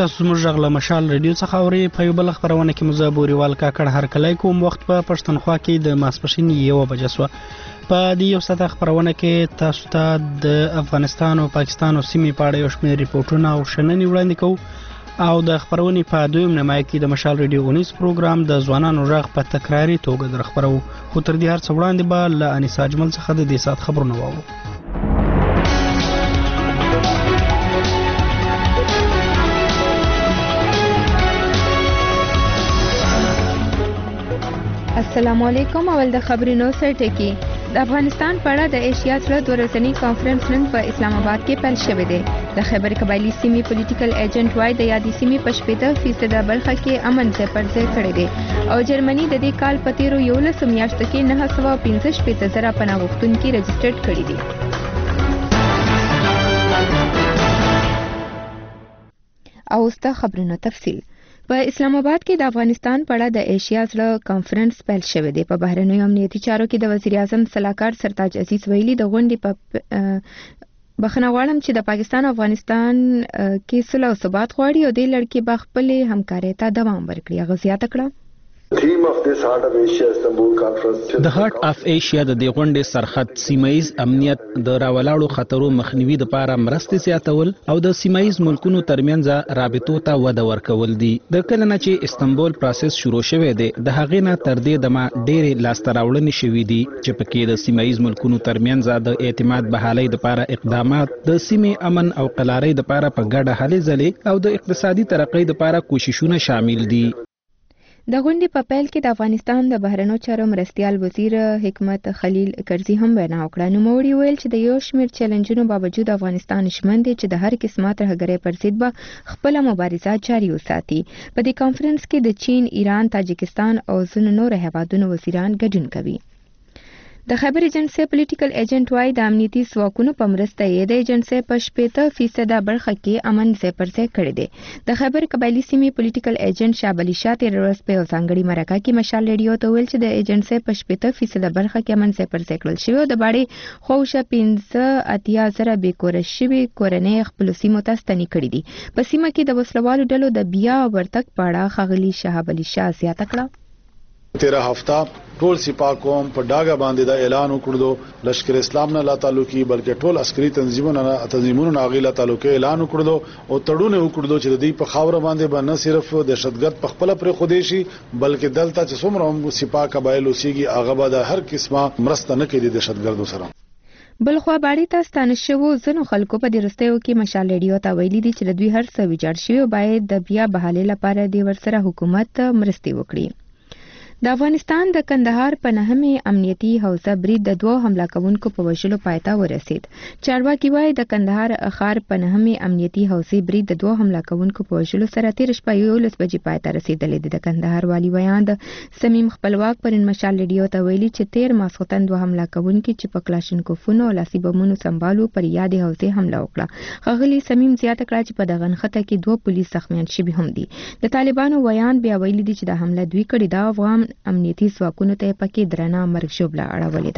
تاسو زموږ غږ له مشال رادیو څخه اورئ. په یو بل خپرونه کې مو زه بوریوال کاکړ هرکلی کوم. وخت په پښتونخوا کې د ماسپښین 1 بجه شوه. په دې یو ساعته خپرونه کې تاسو ته د افغانستان او پاکستان او سیمې په اړه یو شمېر ریپورټونه او شننې وړاندې کوو او د خپرونې په دویم نیمایي کې د مشال رادیو اونیز پروګرام د ځوانانو غږ په تکراري توګه در خپرو. خو تر دې هر څه وړاندې به له انیسا اجمل څخه د دې ساعت خبرونه واورو. السلام علیکم. اول د خبرونو سرټکی. د افغانستان په اړه د ایشیا سره د ورځنی کانفرنس نن په اسلام آباد کې پیل شوی دی. د خیبر قبایلی سیمې پولیټیکل ایجنټ وای د یادې سیمې په 80% برخه کې امن ځای پر ځای کړی دی او جرمني د دې کال په تیرو 11 میاشتو کې 915,000 پناه غوښتونکي رجسټرډ کړي دي. او اوس د خبرونو تفصیل. په اسلام آباد کې د افغانستان په اړه د ایشیا سره کانفرنس پیل شوی دی. په بهرنیو امنیتي چارو کې د وزیر اعظم صلاحکار سرتاج عزیز ویلي د غونډې په بخښنه غواړم چې د پاکستان او افغانستان کې صلح او ثبات غواړي او د لړ کې به خپل همکارۍ ته دوام ورکړي. هغه زیاته کړه د هارت اف ایشیا د دې غونډې سرحد سیمایز امنیت د راولاړو خطرو مخنیوي لپاره مرستې زیاتول او د سیمایز ملکونو ترمنځ رابطو ته وده ورکول دي. د کله نه چې استنبول پروسس شروع شوی دی د هغې نه تر دې دمه ډېرې لاسته راوړنې شوي دي چې پکې د سیمایز ملکونو ترمنځ د اعتماد بحالۍ لپاره اقدامات، د سیمې امن او قلارۍ لپاره په ګډه هلې ځلې او د اقتصادي ترقۍ لپاره کوششونه شامل دي. د غونډې په پیل کې د افغانستان د بهرنیو چارو مرستیال وزیر حکمت خلیل کرزي هم وینا وکړه. نوموړي ویل چې د یو شمېر چیلنجونو باوجود افغانستان شمن دی چې د هر قسمه ترهګرۍ پر ضد به خپله مبارزه جاري وساتي. په دې کانفرنس کې د چین، ایران، تاجکستان او ځینو نورو هیوادونو وزیران ګډون کوي. د خیبر ایجنسي پولیټیکل ایجنټ وای د امنیتي ځواکونو په مرسته یې د ایجنسي په 80% برخه کې امن ځای پر ځای کړی دی. د خیبر قبایلی سیمې پولیټیکل ایجنټ شاب علي شاه تېره ورځ په یو ځانګړي مرکه کې مشال رادیو ته ویل چې د ایجنسي په 80% برخه کې امن ځای پر ځای کړل شوی او د باړې خوشه 15,000 بېکوره شوي کورنۍ خپلو سیمو ته ستنې کړي دي. په سیمه کې د وسلوالو ډلو د بیا ورتګ په اړه ښاغلي شهاب علي شاه زیاته کړه. 13 هفته ټول سپاه قوم په ډاګه باندې دا اعلان وکړو لشکر اسلام نه لا تعلقي بلکې ټول عسکري تنظیمونو نه غیلا تعلقي اعلان وکړو او تړونه وکړو چې د دې په خاور باندې به نه صرف دهشتګرد په خپل پر خودیشي بلکې دلته چې څومره سپاه قبایل اوسېږي هغه به د هر قسمه مرسته نه کوي د دهشتګردو سره. بلخوا باړې ته ستانه شوو ځینو خلکو په دې وروستیو کې مشال رادیو ته ویلي دي چې د دوی هر څه ویجاړ شوي او باید د بیا بحالۍ لپاره د ورسره حکومت مرستې وکړي. د افغانستان د کندهار په 9مې امنیتي حوزه برید د 2 حمله کوونکو په وژلو پای ته ورسید. چارواکي وایي د کندهار ښار په 9مې امنیتي حوزې برید د 2 حمله کوونکو په وژلو سره تېره شپه 11 بجې پای ته رسېدلی دی. د کندهار والي ویان د صمیم خپلواک پرون مشال رادیو ته ویلي چې تېر ماسخوتن 2 حمله کوونکي چې په کلاشینکوفونو او لاسي بمونو سمبالو پر یادې حوزې حمله وکړه. ښاغلي صمیم زیاته کړه چې په دغه نښته کې 2 پولیس زخمیان شوي هم دي. د طالبانو ویان بیا ویلي دي چې د حمله دوی کړې ده. افغان امنیتي ځواکونو ته پکې درنه مرګ ژوبله اړولې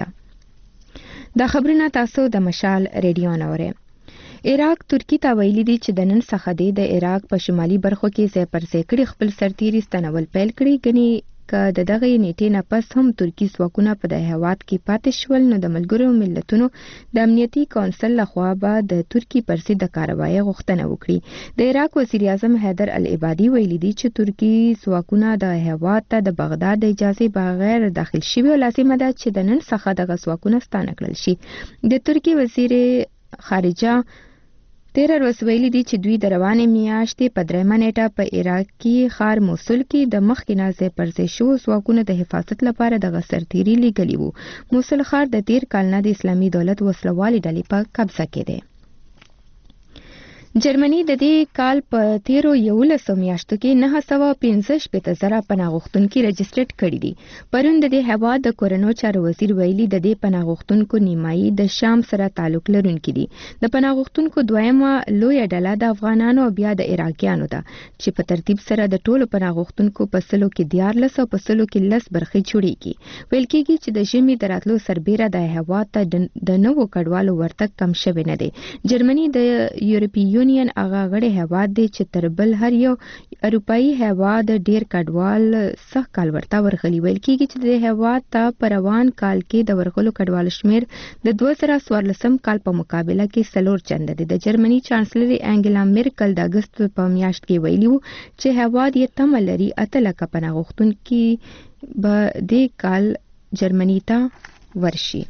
ده. دا خبرونه تاسو د مشال رادیو نه اورئ. عراق ترکی ته ویلي دي چې د نن څخه د عراق په شمالي برخو کې ځای پر ځای کړي خپل سرتیري ستنول پیل کړي. ګنې که د دغه نیټې نه پس هم ترکی ځواکونه په د هیواد کې پاتې شول نو د ملګرو ملتونو د امنیتي کونسل لخوا به د ترکی پر ضد د کاروایۍ غوښتنه وکړي. د عراق وزیر اعظم حیدر العبادي ویلي دي چې ترکی ځواکونه د هیواد ته د بغداد د اجازې بغیر داخل شوي او لازمه ده چې د نن څخه دغه ځواکونه ستانه کړل شي. د ترکی وزیر خارجه 13 ورځ ویلي دي چې دوی د روانې میاشتې په 3 نیټه په عراقي ښار موصل کې د مخکې نه ځای پر ځای شوو ځواکونو د حفاظت لپاره دغه سرتیري لیږلي وو. موصل ښار د 13 کال نه د اسلامي دولت وسلوالې ډلې په قبضه کې دی. جرمني د دې کال په تیرو 11 میاشتو کې 915,000 پناه غوښتونکي رجسټرډ کړي دي. پرون د دې هیواد د کورنیو چارو وزیر ویلي د دې پناه غوښتونکو نیمایي د شام سره تعلق لرونکي دي. د پناه غوښتونکو دویمه لویه ډله د افغانانو او بیا د عراقیانو ده چې په ترتیب سره د ټولو پناه غوښتونکو په سلو کې 14 او په سلو کې 10 برخې جوړیږي. ویل کېږي چې د ژمي د راتلو سربیره د هیواد ته د نوو کډوالو ورتګ کم شوی نه دی. جرمني د یورپي یونین هغه غړی هیواد دی چې تر بل هر یو اروپאי هیواد ډیر کډوال سخت کال ورته ورغلی ویل کیږي چې د هیواد ته په روان کال کې د ورغلو کډوال شمیر د 2014 کال په مقابله کې 4 چنده دی. د جرمني چانسلر انګلا میرکل د اگست په میاشت کې ویلي و چې هیواد یې تمه لري 8 لک پناه غوښتونکي به د کال جرمني ته ورشي.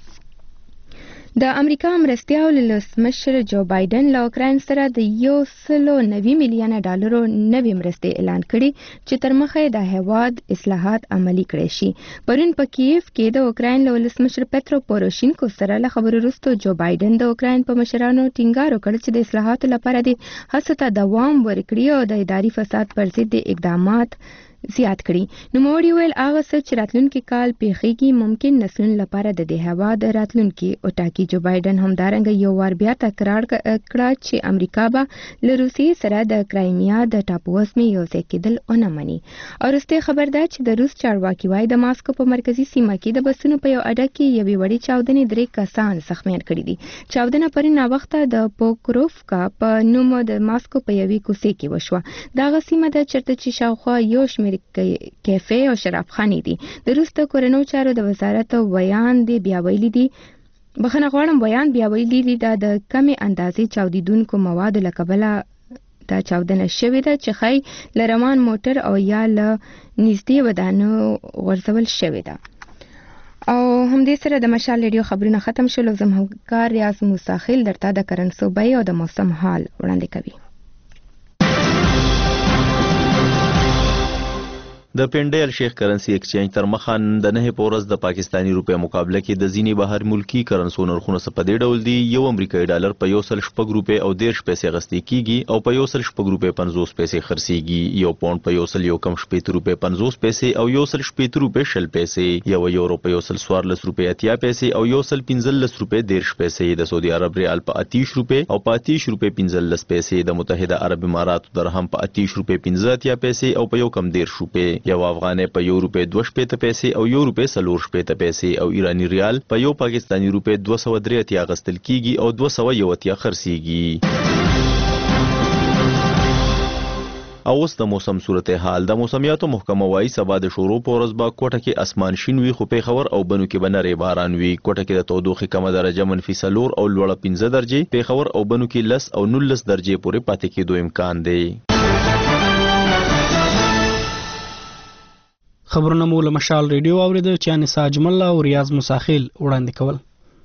د امریکا مرستیال ولسمشر جو بایدن له اوکراین سره د $190 میلیون نوې مرستې اعلان کړي چې تر مخه د هیواد اصلاحات عملي کړي شي. پرون په کیف کې د اوکراین له ولسمشر پترو پوروشینکو سره له خبرو وروسته جو بایدن د اوکراین په مشرانو ټینګار وکړ چې د اصلاحاتو لپاره د هڅو ته دوام ورکړي او د اداري فساد پر ضد اقدامات زیات کړي. نوموړي ویل هغه څه چې راتلونکي کال پیښیږي ممکن نسلونو لپاره د دې هیواد راتلونکي او ټاکي. جو بایدن همدارنګه یو وار بیا تکرار کړ چې امریکا به له روسیې سره د کرایمیا د ټاپووزمې یو ځای کېدل ونه مني. او وروسته خبر ده چې د روس چارواکي وایي د ماسکو په مرکزي سیمه کې د بسونو په یو اډه کې یوې وړې چاودنې 3 کسان زخمیان کړي دي. چاودنه پرون ناوخته د پوکروفکا په نوم د ماسکو په یوې کوڅې کې وشوه. دغه سیمه د چرته چې شاوخوا یو شمېر کیفې او شرابخانې دي. د روس د کورنیو چارو د وزارت بیان دی بیا ویلي دي بخښنه غواړم بیان بیا ویلي دي دا د کمې اندازې چاودیدونکو موادو له کبله دا چاودنه شوې ده چې ښایي له روان موټر او یا له نږدې ودانو غورځول شوې ده. او همدې سره د مشال ریډیو خبرونه ختم شول. زم همکار ریاض موساخیل درته د کرنسوبۍ او د موسم حال وړاندې کوي. د پینډیل شیخ کرنسی ایکسچینج تر مخه د 9 پورس د پاکستانی روپیا مقابله کې د ځینی بهر ملکی کرنسو نرخونه په دې ډول دي. یو امریکایي ډالر په 1.4 روپیا او 10 پیسې غستې کیږي او په 1.4 روپیا 50 پیسې خرڅيږي. یو پاوند په 1.1 روپیا 50 پیسې او 1.4 روپیا 10 پیسې. یو یورو په 1.14 روپیا 30 پیسې او 1.15 روپیا 10 پیسې. د سعودي عرب ریال په 30 روپیا او په 30 روپیا 15 پیسې. د متحده عرب اماراتو درهم په 30 روپیا 15 پیسې او په یو کم 10 روپیا. یو افغانۍ په 1 روپیا 2 پیسې او 1 روپیا 4 پیسې او ایرانی ریال په یو پاکستانی روپیا 203 غستل کیږي او 201 خرڅيږي. او اوس د موسم صورتحال. د موسمیاتو محکمه وايي سبا د شروع په ورځ به کوټه کې اسمان شین وي خو پیښور او بنو کې به نری باران وي. کوټه کې د تودوخې کمه درجه -4 او لوړه 15 درجه. پیښور او بنو کې 10 او 19 درجه پورې پاتې کېدو امکان دی. خبرونه مو له مشال ریډیو اوریدل چې انیسا اجمل او ریاض مساخیل وړاندې کول.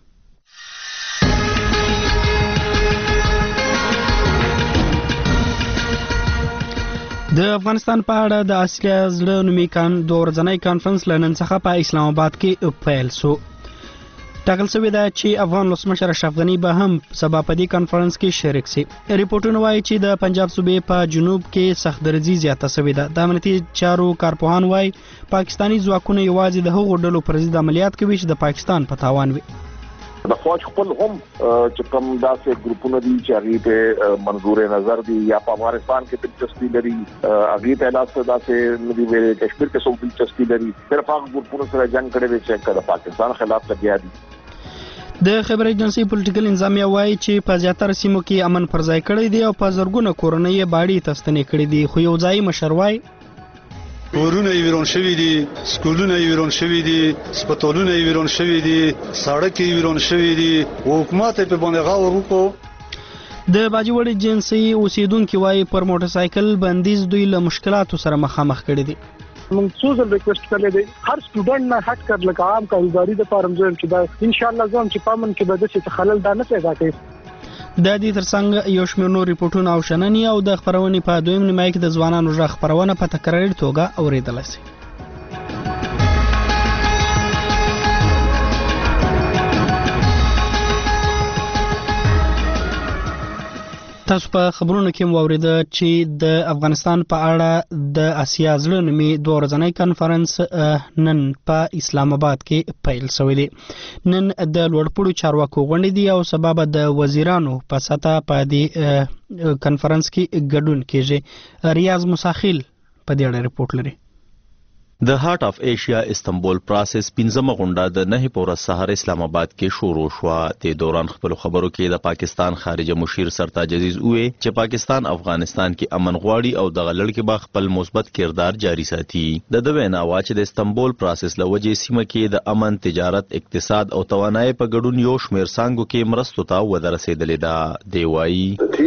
د افغانستان په اړه د آسیا زړه نومي دوه ورځنی کانفرنس لنن څخه په اسلام آباد کې پیل شو. ټاکل شوی ده چې افغان ولسمشر اشرف غنی به هم سبا په دې کانفرنس کې شریک شي. ریپورتونه وایي چې د پنجاب صوبې په جنوب کې سخت درزي زیاته شوې ده. د امنیتي چارو کارپوهان وایي پاکستانی ځواکونه یوازې د هغو ډلو پر ضد عملیات کوي چې د پاکستان په تاوان وي. د فوج خپل هم چې کوم داسې ګروپونه دي چې هغه په منظور نظر دي یا په افغانستان کې دلچسپي لري هغه ته لاس داسې ندي ویل کشمیر کې څو دلچسپي لري صرف هغه ګروپونه سره جنگ کړي وي چې د پاکستان خلاف لګیا دي. د خبر ایجنسی پولیټیکل انظامیه وایي چې په زیاتره سیمو کې امن پر ځای کړی دی او په زرګونه کورنۍ باړې تستنې کړې دي. خو یو ځای مشر وایي کورونه یې ویرون شوي دي، سکولونه یې ویرون شوي دي، سپټالونه یې ویرون شوي دي، سړک یې ویرون شوي دي. حکومت په باندې غور وکړو. د باجوړ ایجنسی اوسیدونکو وایي پر موټر سایکل بندیز دوی له مشکلاتو سره مخامخ کړي دي. موږ څو ځل ریکوست کړی دی هر سټوډنټ نه هټ کړ لکه عام کاروباري د فارم ځل چې دا ان شاء الله زم چې پامن کې به د څه خلل دا نه پیدا کوي. د دې ترڅنګ یو شمېر نور ریپورتونه او شننې او د خبرونې په دویم نیمایي کې د ځوانانو ژغ خبرونه په تکراري توګه اوریدل شي. تاسو په خبرونو کې واوریده چې د افغانستان په اړه د آسیا زړه نومي دوه ورځنی کانفرنس نن په اسلام آباد کې پیل شوی دی. نن د لوړپوړو چارواکو غونډې دي او سبب د وزیرانو په سطح په دې کانفرنس کې ګډون کیږي. ریاض مساخیل په دې اړه ریپورت لري. د هارت اف ایشیا استنبول پروسس 15مه غونډه د 9 په ورځ سهار اسلام آباد کې شروع شوه. د دوران خپل خبرو کې د پاکستان خارجه مشیر سرتاج عزیز وویل چې پاکستان افغانستان کې امن غواړي او د غلړ کې به خپل مثبت کردار جاری ساتي. د وینا وا چې د استنبول پروسس لوجې سیمه کې د امن، تجارت، اقتصاد او توانایي په ګډون یو شمېر څانګو کې مرستو ته وده رسیدلې ده. دی وایي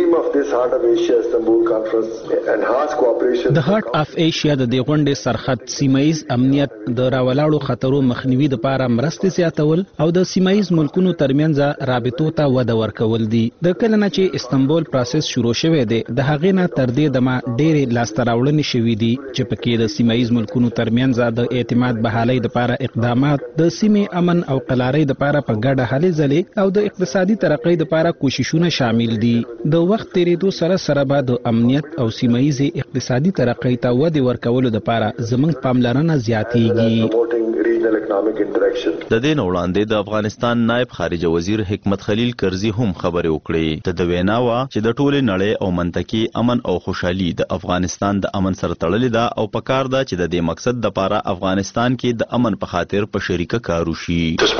د هارت اف ایشیا د دې غونډې سرحد سیمه امنیت، د راولاړو خطرو مخنیوي لپاره مرستې زیاتول او د سیمایي ملکونو ترمنځ رابطو ته وده ورکول دي. د کله نه چې استنبول پروسس شروع شوه دی د هغې نه تر دې دمه ډېرې لاسته راوړنې شوې دي چې پکې د سیمایي ملکونو ترمنځ د اعتماد بحالۍ لپاره اقدامات، د سیمې امن او قلارۍ لپاره په ګډه هلې ځلې او د اقتصادي ترقۍ لپاره کوششونه شامل دي. د وخت تیریدو سره سره به د امنیت او سیمایي اقتصادي ترقۍ ته وده ورکولو لپاره زموږ پاملرنه زیاتېږي. د دې وړاندې د افغانستان نائب خارجه وزیر حکمت خلیل کرزي هم خبرې وکړې. د وینا وا چې د ټولې نړۍ او منطقې امن او خوشحالي د افغانستان د امن سره تړلې ده او پکار ده چې د دې مقصد لپاره افغانستان کې د امن په خاطر په شریکه کار وشي.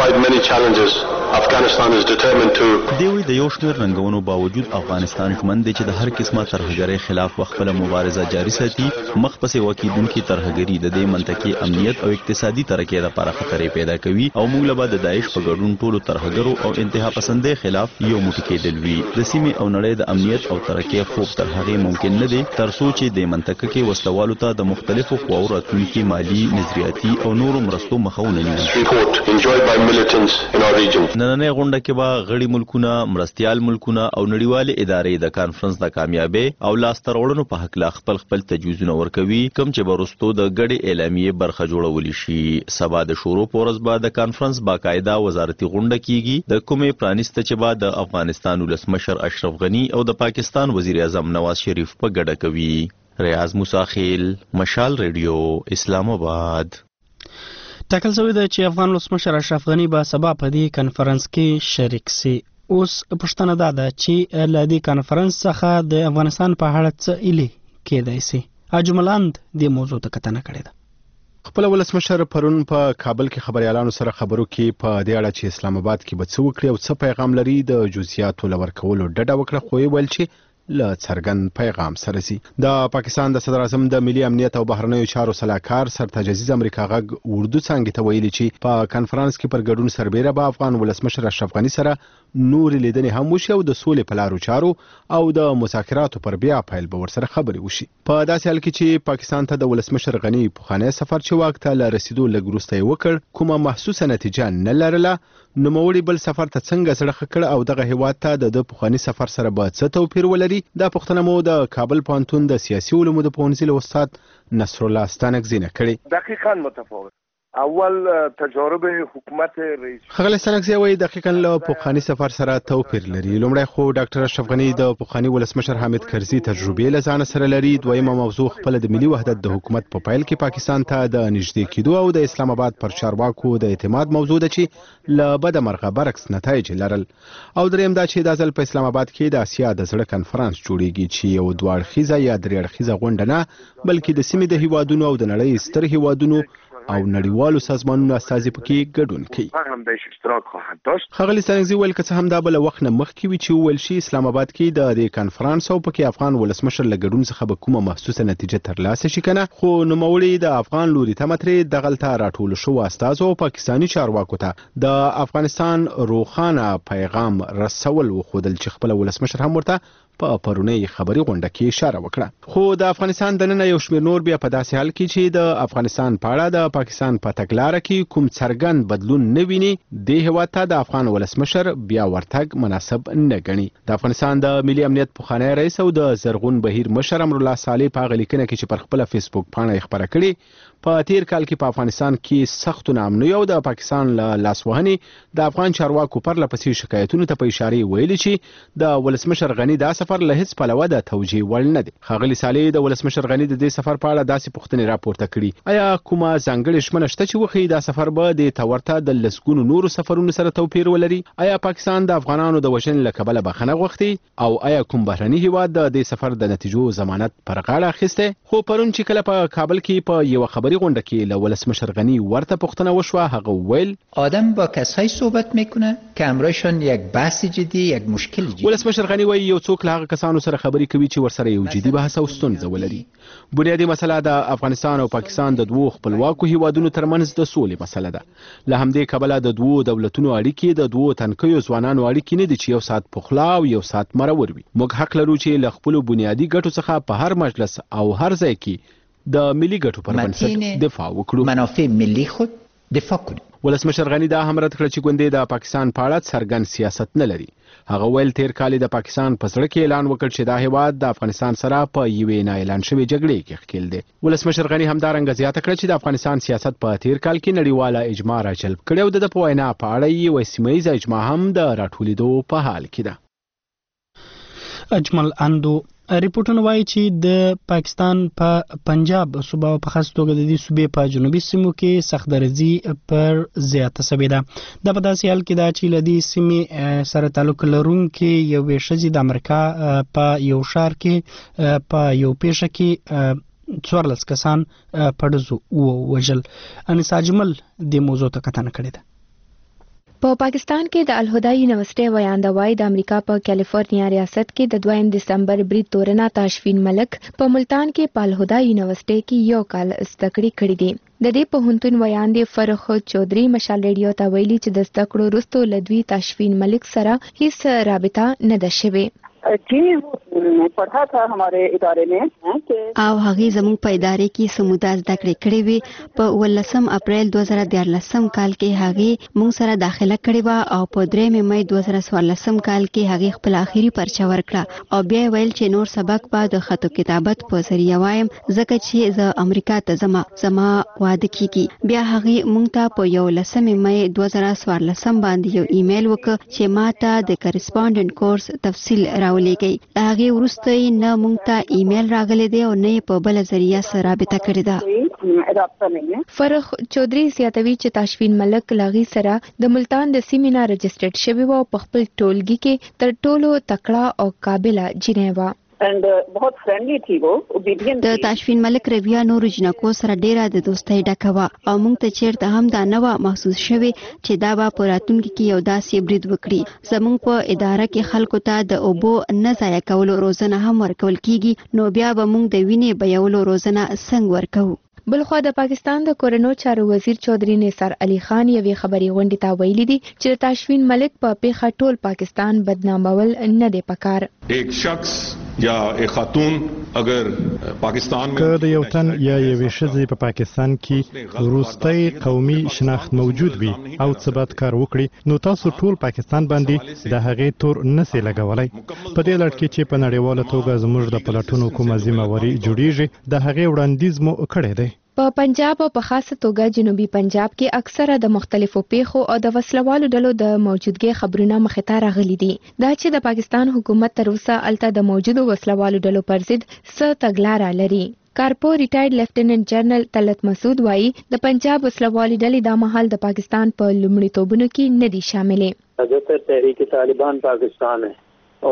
دوی د یو شمېر ننګونو باوجود افغانستان ژمن دی چې د هر قسمه ترهګرۍ خلاف خپله مبارزه جاري ساتي. مخ پسې وکیدونکي ترهګري د دې منطقې امنیت او اقتصادي ترقۍ لپاره خطرې پیدا کوي او موږ له د داعش په ګډون ټولو ترهګرو او انتها پسندۍ خلاف یو موټی کېدل وي. د سیمې او نړۍ د امنیت او ترقۍ خوب تر هغې ممکن نه دی تر څو چې د منطقه کې وسلوالو ته د مختلفو قواو راتلونکي مالي، نظریاتي او نورو مرستو مخه ونه نیول. نننۍ غونډه کې به غړي ملکونه، مرستیال ملکونه او نړیوالې ادارې د کانفرنس د کامیابۍ او لاسته راوړنو په هکله خپل تجویزونه ورکوي کوم چې به وروستو د ګډې اعلامیې برخه جوړولی شي. سبا د شروع په ورځ به د کانفرنس باقاعده وزارتي غونډه کیږي د کومې پرانیسته چې به د افغانستان ولسمشر اشرف غنی او د پاکستان وزیر اعظم نواز شریف په ګډه کوي. ریاض موسی خیل، مشال ریډیو، اسلام آباد. ټاکل شوی ده چې افغان ولسمشر اشرف غنی به سبا په دې کانفرنس کې شریک شي. اوس پوښتنه ده چې له دې کانفرنس څخه د افغانستان په اړه څه ایلي کېدای شي. اجملاند دې موضوع ته کتنه کړې ده. خپل ولسمشر پرون په کابل کې خبريالانو سره خبرو کې په دې اړه چې اسلام آباد کې به څه وکړي او څه پیغام لري د جزئیاتو لور کولو ډډه وکړه، خو یې ویل چې له څرګند پیغام سره سي. د پاکستان د صدر اعظم د ملي امنیت او بهرنیو چارو سلاکار سرتاج عزیز امریکا غږ اردو څنګه ته ویلي چې په کانفرنس کې پر ګډون سربېره به افغان ولسمشر اشرف غنی سره نور لیدنې هم وشي او د سولې په لارو چارو او د مذاکراتو پر بیا پیل به ورسره خبرې وشي. په داسې حال کې چې پاکستان ته د ولسمشر غنی پخوانی سفر چې واک ته له رسیدو لږ وروسته یې وکړ کومه محسوسه نتیجه نه لرله، نوموړي بل سفر ته څنګه زړه ښه کړ او دغه هیواد ته د پخوانی سفر سره به څه توپیر ولري؟ دا پوښتنه مو د کابل پوهنتون د سیاسي علومو د پوهنځي له استاد نصر الله ستانکزي نه کړې. دقیقاً متفاوت. اول تجارب حکومت رئیس خغل ستانکزي وایي دقیقاً له پخوانی سفر سره توپیر لري. لومړی خو ډاکټر اشرف غنی د پخوانی ولسمشر حامد کرزي تجربې له ځان سره لري. دویمه موضوع خپل د ملي وحدت د حکومت په پیل کې پاکستان ته د نږدې کېدو او د اسلام آباد پر چارواکو د اعتماد موضوع ده چې له بده مرغه برعکس نتایج لرل. او دریم دا چې د ځل په اسلام آباد کې د اسیا د زړه کانفرنس جوړیږي چې یو دوه اړخیزه یا درې اړخیزه غونډه نه بلکې د سیمې د هیوادونو او د نړۍ ستر هیوادونو او نړیوالو سازمانونو استازي پکې ګډون کوي. خغلی ستانکزي ویل که څه هم دا بل وخت نه مخکې وي چې ویل شي اسلام آباد کې د دې کانفرنس او پکې افغان ولسمشر له ګډون څخه به کومه محسوسه نتیجه ترلاسه شي کنه، خو نوموړي د افغان لوري ته مترې دغلته راټول شو استازو او پاکستاني چارواکو ته د افغانستان روخانه پیغام رسول وخدل چې خپل ولسمشر هم ورته په پرونی خبري غونډه کې اشاره وکړه. خو د افغانستان دننه یو شمېر نور بیا په داسې حال کې چې د افغانستان په اړه د پاکستان په تګلاره کې کوم څرګند بدلون نه ویني، د هیواد ته د افغان ولسمشر بیا ورتګ مناسب نه ګڼي. د افغانستان د ملي امنیت پخوانی رئیس او د زرغون بهیر مشر امر الله صالح په غلیکنه کې چې پر خپل فیسبوک باندې خبره کړې په تیر کال کې په افغانستان کې سخت نامنوي او د پاکستان له لاسوهنې د افغان چارواکو پر لپسې شکایتونو ته په اشاره ویلي چې د ولسمشر غنی دا سفر له هیڅ پلوه د توجیه وړ نه دی. ښاغلي صالح د ولسمشر غنی د دې سفر په اړه داسې پوښتنې راپورته کړي، آیا کومه ځانګړې شمنه شته چې وښیي دا سفر به د تورته د لسګونو نورو سفرونو سره توپیر ولري؟ آیا پاکستان د افغانانو د وژنې له کبله بخښنه غوښتې او آیا کوم بهرني هیواد د دې سفر د نتیجو ضمانت پر غاړه اخیسته؟ خو پرون چې کله په کابل کې په یو خبري خبري غونډه کې له ولسمشر غني ورته پوښتنه وشوه. هغه وویل آدم با کسایی صحبت میکنه که همراهشان یک بحث جدی، یک مشکل جدی. ولسمشر غني وایي یو څوک له هغه کسانو سره خبرې کوي چې ورسره یو جدي بحث او ستونزه ولري. بنیادی مسله د افغانستان او پاکستان د دوو خپلواکو هیوادونو ترمنځ د سولې مسله ده. له همدې کبله د دوو دولتونو اړیکې د دوو تنکیو ځوانانو اړیکې نه دي چې یو ساعت پخلا او یو ساعت مرور وي. موږ حق لرو چې له خپلو بنیادی ګټو څخه په هر مجلس او هر ځای کې د ملي ګټو پر بنسټ دفاع وکړو، منافع ملي خود دفاع کړو. ولسمشر غني دا هم رد کړ چې ګوندې د پاکستان په اړه څرګند سیاست نه لري. هغه ویل تیر کال د پاکستان په زړه کې اعلان وکړ چې دا هیواد د افغانستان سره په یوې نه اعلان شوې جګړې کې ښکیل دی. ولسمشر غني همدارنګه زیاته کړه چې د افغانستان سیاست په تیر کال کې نړیواله اجماع راجلب کړې او د په وینا په اړه یې سیمه ییزه اجماع هم د راټولېدو په حال کې ده. اجمل اندو ریپورتونه وایي چې د پاکستان په پنجاب صوبه په خاص توګه د دې صوبې په جنوبي سیمو کې سخت درزي پر زیاته شوې ده. دا په داسې حال کې ده چې له دې سیمې سره تعلق لرونکي یوې ښځې د امریکا په یو ښار کې په یو پیښه کې 14 کسان په ډزو ووژل. انیس اجمل د موضوع ته کتنه کړې ده. په پاکستان کې د الهدا یونیورسيټي ویانده وای د امریکا په کیلیفورنیا ریاست کې د 2 دسمبر برید تورنا تاشفین ملک په ملتان کې په الهدا یونیورسيټي کې یو کال زده کړې دي. د دې په هنتون ویاندې فرخ چودري مشال ریډیو ته ویلي چې د زده کړو وروسته لدوی تاشفین ملک سره هیڅ رابطه نه ده شوې. پڑھا تھا ہمارے ادارے میں او هغه زموږ په ادارې کې سمودا زده کړې کړې وي. په 18 اپریل 2014 کال کې هغه موږ سره داخله کړې و او په 3 مې 2014 کال کې هغه خپل اخیری پرچه ورکړه او بیا ویل چې نور سبق به د خطو کتابت په ذریعہ وایم ځکه چې زه امریکا ته زما واده کیږي. بیا هغه موږ ته په 11 مې 2014 باندې یو ایمیل وکړ چې ماته د کریسپونډنټ کورس تفصیل راولېږي. هغه ورسته نه مونږ ته ایمیل راغلی دی او نه په بل ذریعہ سره رابطه کړې ده. فرخ چودري زیاتوي چې تاشفین ملک لاغي سره د ملتان د سیمینار رجسټرډ شوی و او په خپل ټولګي کې تر ټولو تکړه او قابله جنې و. بہت فرینڈلی تھی وہ اوبیډینٹ. د تاشفین ملک رویه نور جنکو سره ډیره د دوستۍ ډکه و او موږ ته چیرته هم دا نه و محسوس شوی چې دا به په راتلونکي کې یو داسې برید وکړي. زموږ په اداره کې خلکو ته د اوبو نه ضایع کولو روزنه هم ورکول کیږي، نو بیا به موږ د وینې بیولو روزنه څنګه ورکوو؟ بلخوا د پاکستان د کورنو چارو وزیر چودري نثار علي خان یوې خبري غونډې ته ویلي دي چې تاشفین ملک په پیښه ټول پاکستان بدنامول نه دی پکار. ایک شخص یا ایک خاتون اگر پاکستان که د یو تن یا یوې ښځې په پاکستان کې وروستی قومي شناخت موجود وي او څه بد کار وکړي نو تاسو ټول پاکستان باندې د هغې تور نسئ لګولی. په دې لړ کې چې په نړیواله توګه زموږ د پلټونو کومه ذمهواري جوړیږي د هغې وړاندیز مو کړی دی. په پنجاب او په خاصه توګه جنوبي پنجاب کې اکثره د مختلفو پیښو او د وسلوالو ډلو د موجودګۍ خبرونه مخې ته راغلي دي. دا چې د پاکستان حکومت تر اوسه الته د موجودو وسلوالو ډلو پر ضد څه تګلاره لري. کارپو ریټایرډ لیفټیننټ جنرال طلعت مسعود وایي د پنجاب وسلوالي ډلې دا مهال د پاکستان په لومړیتوبونو کې نه دي شاملې. زیاتره تحریک طالبان پاکستان ہے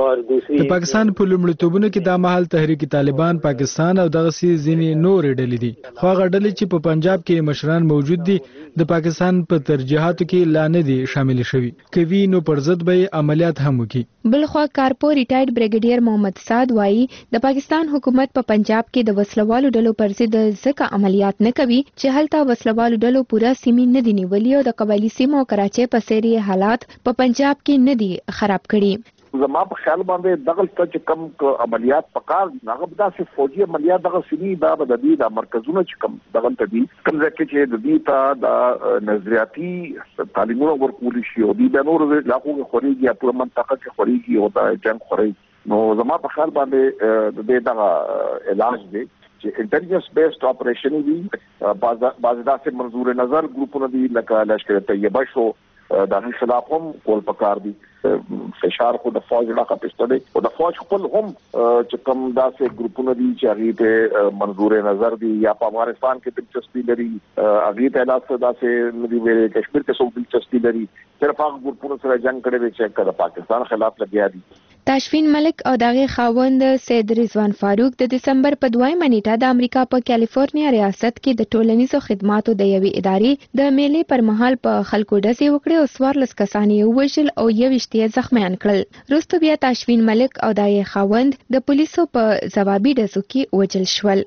د پاکستان په لومړیتوبونو کې دا مهال تحریک طالبان پاکستان او دغه ځینې نورې ډلې دي، خو هغه ډلې چې په پنجاب کې مشران موجود دي د پاکستان په ترجیحاتو کې لا نه دي شامل شوي، کوي نو پر ضد به عملیات هم وکړي. بلخوا کارپو ریټایرډ بریګیډیر محمد سعد وایي د پاکستان حکومت په پنجاب کې د وسلوالو ډلو پر ضد ځکه عملیات نه کوي چې هلته وسلوالو ډلو پوره سیمې نه دي نیولې او د قبایلي سیمو او کراچۍ په څېر حالات په پنجاب کې نه دي خراب کړي. زما په خیال باندې دغه چې کم عملیات پکار هغه داسې فوجي عملیات دغه سني دا د دې د مرکزونو چې کم دغه ته دي کوم ځکه چې د دې ته د نظریاتي تعلیمونو ورکول شي او د نور علاقو کې خوريږي په منطقه کې خوريږي او د جنگ خوري. نو زما په خیال باندې د دې دغه علاج دی چې انټيليجنس بیسډ اپریشن وي. بعض داسې منظور نظر ګروپونه دي لکه لشکر طیبه شو د خلاف هم کول پکار دي. فشار خو د فوج لا خپسته دي او د فوج خپل هم چې کوم داسې ګروپونه دي چې هغه ته منظور نظر دي یا په افغانستان کې دلچسپي لري هغه ته لاس داسې ندي ویلي کشمیر کې څو دلچسپي لري صرف هغه ګروپونه سره جنگ کړي چې د پاکستان خلاف لګیا دي. تاشفین ملک او دغه خاوند سید رضوان فاروق د دسمبر په 2مه نیټه د امریکا په کالیفورنیا ریاست کې د ټولنیزو خدماتو د یوې ادارې د میلې پر مهال په خلکو ډزې وکړې او 14 کسان یې ووژل او 21 یې زخمیان کړل. وروسته بیا تاشفین ملک او دغه خاوند د پولیسو په ځوابي ډزو کې وژل شول.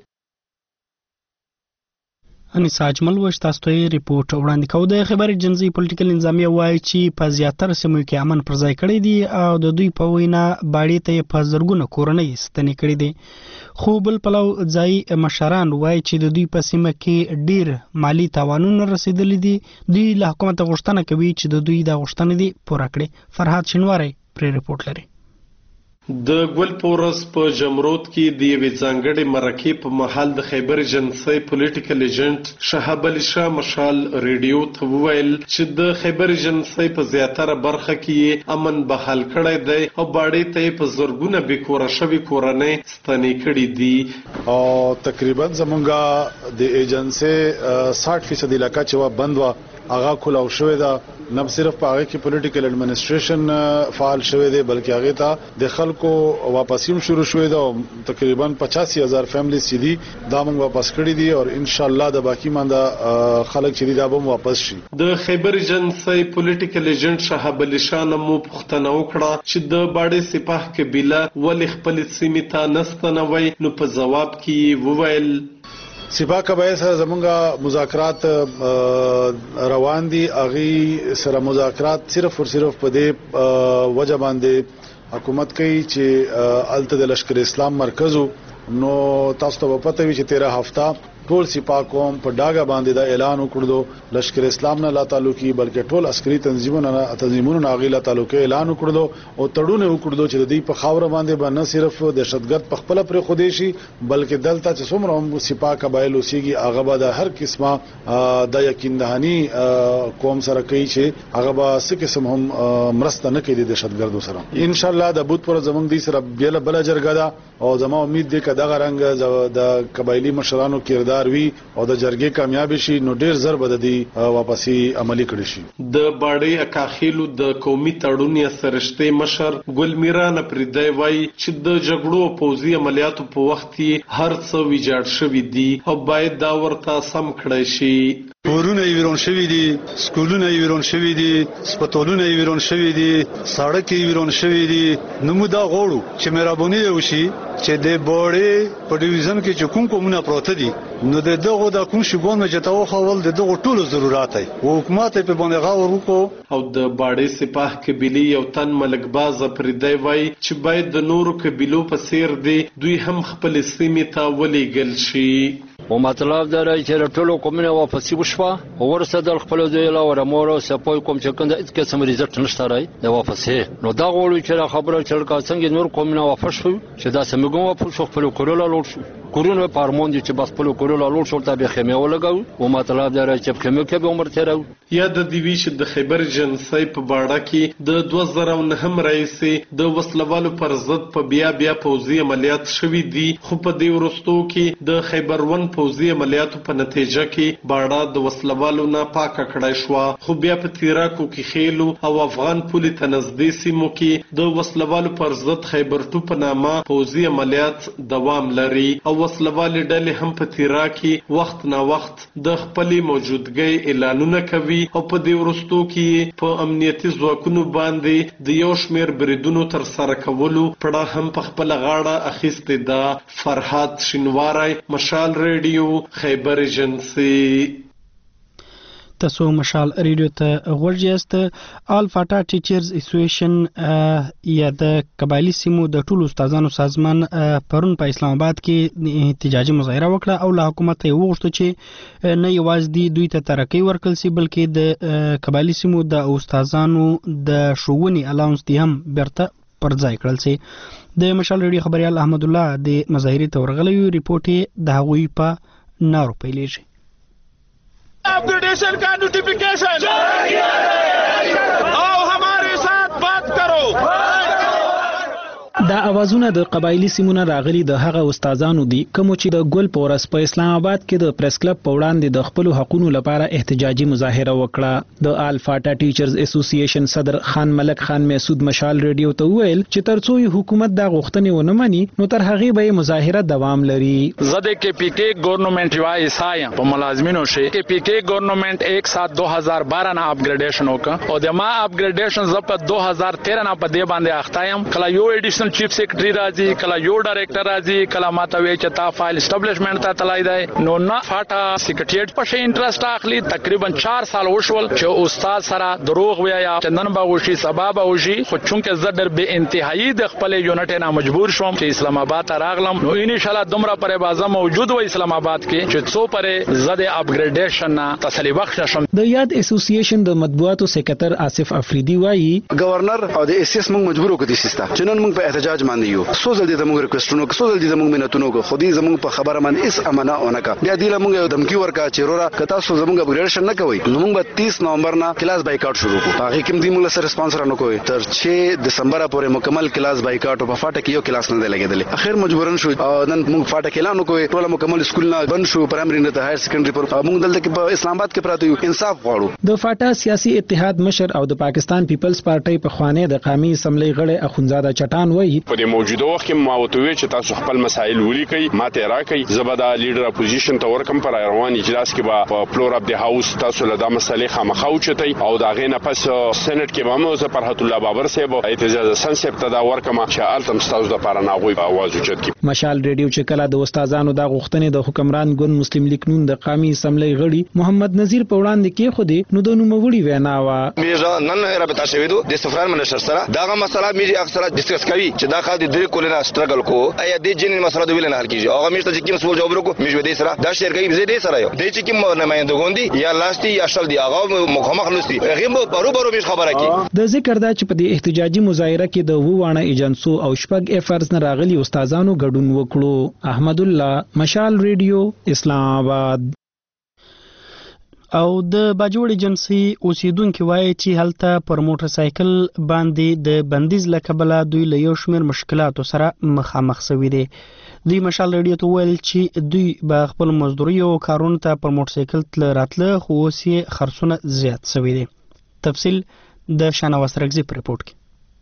انیسا اجمل وش تاسو ته ریپورت وړاندې کوو. د خبر ایجنسی پولیټیکل انتظامیه وایي چې په زیاتره سیمو کې امن پر ځای کړی دی او د دوی په وینا باړې ته په زرګونه کورنۍ ستنې کړې دي. خو بل پلو ځای مشران وایي چې د دوی په سیمه کې ډیر مالی تاوانونه رسیدلي دي. دوی له حکومت غوښتنه کوي چې د دوی د غوښتنې دي پوره کړي. فرهاد شینواری پر ریپورت لري. د ګل پورس په جمرود کې د یوې ځانګړې مرکې په محل د خیبر ایجنسی پولیټیکل ایجنټ شهاب علي شاه مشال ریډیو ته وویل چې د خیبر ایجنسی په زیاتره برخه کې امن بحال کړی دی او باړې ته په زرګونه بې کوره شوي کورنۍ ستنې کړي دي او تقریبا زمونږ د ایجنسی 60% علاقه چې وا بند وا هغه کولاو شوې ده. نه صرف په هغه کې پولیټیکل اډمنسټریشن فعال شوې ده بلکې هغه ته د خلکو واپسیم شروع شوې ده او تقریبا 85,000 فیملیز چې دي دا موږ واپس کړی دي او ان شاء الله د باقی مانده خلک چې دي دا به واپس شي. د خیبر ایجنسی پولیټیکل ایجنټ شهاب علي شاه مو پوښتنه وکړه چې د باړې سپاه قبیله ولې خپل سیمې ته نستنوي. نو په جواب کې وویل سپاه قبایل سره زمونږه مذاکرات روان دي. اغي سره مذاکرات صرف او صرف په دې وجه باندې حکومت کوي چې الته د لشکر اسلام مرکزو نو تاسو ته پته وي چې 13 هفته ټول سپاه قوم په ډاګه باندې دا اعلان وکړو لشکر اسلام نه لا تعلقي بلکې ټول عسکري تنظیمونو ناغي لا تعلقي اعلان وکړو او تړونه وکړو چې د دې په خاور باندې به نه صرف دهشتګرد په خپل پر خوديشي بلکې دلته چې څومره سپاه قبایل اوسېږي هغه به د هر قسمه د یقین دهاني قوم سره کوي چې هغه به څه قسم هم مرسته نه کوي د دهشتګردو سره. ان شاء الله د بوت پر زمونږ دي سره بل جرګه ده او زما امید دی چې دغه رنګ د قبایلی مشرانو کردار وی او د جرګې کامیاب شي نو ډیر زر بد دي واپسی عملی کړي شي. د باړې اکاخیلو د قومي تړون یا سرشته مشر ګل میران پردای وای چې د جګړو پوزي عملیاتو په وخت کې هر څه ویجاړ شوی دي او باید دا ورته سم کړی شي. کورونه ویرون شوی دي، سکولونه ویرون شوی دي، سپټالونه ویرون شوی دي، سړک ویرون شوی دي. نو موږ دا غواړو چې مهرباني وشي چې د باړې په ډیویژن کې کوم کومونه پروت دي نو دغه د کوم شګون چې تاو خول دغه ټولو ضرورت دی او حکومت په باندې غاور وکړو. او د باړې سپاه قبيله یو تن ملک باز پردای وای چې باید د نورو قبيلو په څیر دي دوی هم خپل سیمې ته ولېږل شي. او مطلب دا دی چې ټولو کومه واپسی وشوه او ورسره د خپل ځای لا ورمور او سپوی کوم چې کنده اټ کې سم ریزلټ نشته راي د واپسی نو دا غوړو چې خبره چلکا څنګه نور کومه واپس شو چې دا سمګو واپس شو خپل کورولا لوټ شو کورونه پارمون دي چې بس خپل کورولا لوټ شو ته به خیمه ولګاو او مطلب دا دی چې خیمه کې به عمر تیرو. یا د دیوی چې د خیبر جنسي په باړه کې د 2009 رئیس د وسلوالو پر ضد په بیا پوزي عملیات شوې دي خو په دې ورستو کې د خیبر ون پوزي عملیاتو په نتیجه کې باړه د وسلوالو نه پاکه کړای شو خو بیا په تیراکو کې خېلو او افغان پولی تنزدې سیمو کې د وسلوالو پر ضد خیبر ټو په نامه پوزي عملیات دوام لري او وسلوالي ډلې هم په تیرا کې وخت نا وخت د خپل موجودګۍ اعلانونه کوي او په دې ورستو کې په امنیتي ځواکونو باندې د یو شمیر بریدونو تر سره کولو پړه هم په خپل غاړه اخیستې ده. فرهاد شینواری، مشال ریډیو، خیبر ایجنسی. تاسو مشال ریډیو ته ورجاست. الفاټا ټیچرز اسوسییشن یا د قبایلی سیمو د ټولو استادانو سازمان پرون په اسلام آباد کې احتجاجي مظاهره وکړه او له حکومت یې وغوښتل چې نه یوازې دوی ته ترقی ورکړل شي بلکې د قبایلی سیمو د استادانو د ښوونې الاونس دي هم بیرته پر ځای کړل شي. د مشال ریډیو خبريال احمد الله د مظاهرې ته ورغلی ریپورت یې د هغوی په نارو پیلېږي. अपग्रेडेशन का नोटिफिकेशन आओ हमारे साथ बात करो. دا اوازونه د قبایلی سیمونو راغلي د هغه استادانو دي کوم چې د ګل پورس په اسلام آباد کې د پریس کلب په وړاندې د خپل حقوقو لپاره احتجاجي مظاهره وکړه. د الفاټا ټیچرز اسوسییشن صدر خان ملک خان مسعود مشال ریډیو ته ویل چې ترڅو حکومت دا غوښتنې ونه مني نو تر هغه به مظاهره دوام لري. زده کې پی کې ګورنمنت وا ایسایا په ملازمینو شي کې پی کې ګورنمنت 1/7/2012 نه اپګریډیشن وکړ او د ما اپګریډیشن ز په 2013 نه په دې باندې اختایم کله یو ایډیشنل چیف سیکریټری راځي کله یو ډایریکټر راځي کله ماته وی چې تا فایل اسټابلیشمنت ته تلای دی نو نه فاټا سیکریټریټ په شی انټرست اخلي. تقریبا 4 سال وشول چې استاد سره دروغ ویا چې نن به وشي سبب وشي خو چونکه زدر به انتهایی د خپل یونټ نه مجبور شوم چې اسلام آباد ته راغلم نو ان شاء الله دومره پر بازه موجود و اسلام آباد کې چې څو پر زده اپګریډیشن نه تسلی بخش شم. د یاد اسوسییشن د مطبوعاتو سکرټر آصف افریدی وایي گورنر او د اس اس موږ مجبور وکړو د سیستا چې نن موږ په احتجاج باندې یو سوزل دي د موږ ریکوستونو سوزل دي د موږ منتونو کو خودي زموږ په خبره باندې اس امانه اونکا بیا دی له موږ یو دمکی ورکا چې رورا کتا سو زموږ اپګریډیشن نه کوي نو موږ 30 نومبر نه کلاس بایکاټ شروع کوو. هغه کوم دی موږ سره سپانسر نه کوي تر 6 دسمبر پورې مکمل کلاس بایکاټ په فاټه کې یو کلاس نه لګیدل. اخر مجبورن شو نن موږ فاټه کې اعلان کوي ټول مکمل سکول نه بند شو پرایمري نه هایر سیکنډري پر موږ دلته کې په اسلام آباد کې پراته یو انصاف غواړو. د فاټا سیاسي اتحاد مشر او د پاکستان پیپلز پارټي په خوانه د قومي اسمبلی غړي اخونزاده چټان وایي په موجوده وخت کې ماوتوي چې تاسو خپل مسایل ولیکئ ماته راکئ زبدا لیډر اپوزیشن ته ورکم پر روان اجلاس کې به فلور اف د هاوس تاسو له د مسلې خامخاو چتای او دا غینه پس سېنات کې به مو فرحت الله بابر صاحب اعتزاز سنسپ ته دا ورکم چې التم تاسو د پاره ناغوي आवाज اوچت کی. مشال ریډیو چې کله د استادانو د غوښتنې د حکمران ګوند مسلم لیگ نون د قومي اسمبلی غړي محمد نذیر په وړاندې کې خو دې نو د نوموړي وینا وا میرا نن رابطه شوی دو د سفران منشر سره دا مسله میری اکثر ډیسکس کوي چې دا خاطر د کولنا سټرګل کو ایا د جنین مسله د ویل نه حل کیږي هغه میشته چې کوم سوال جواب ورکو میش ودی سره دا شیر کوي زه دې سره یو د چې کوم نمائنده غوندي یا لاستی یا شل دی هغه مخامخ لستی هغه برابر میش خبره کی. د ذکر دا چې په دې احتجاجي مظاهره کې د ووانه ایجنسو او شپږ افرز نه راغلي استادانو ګډون وکړو. احمد الله مشال ریډیو اسلام آباد. او د باجوړ ایجنسی اوسیدونکو وایي چې هلته پر موټر سایکل باندې د بندیز لکبله دوی له یو شمېر مشکلاتو سره مخامخ شوي دي. دوی مشال ریډیو ته ویل چې دوی به خپل مزدوري او کارونو ته پر موټر سایکل تل راتله خو اوس یې خرڅونه زیات شوي دي. تفصیل د شانواز رګزي په رپورټ کې.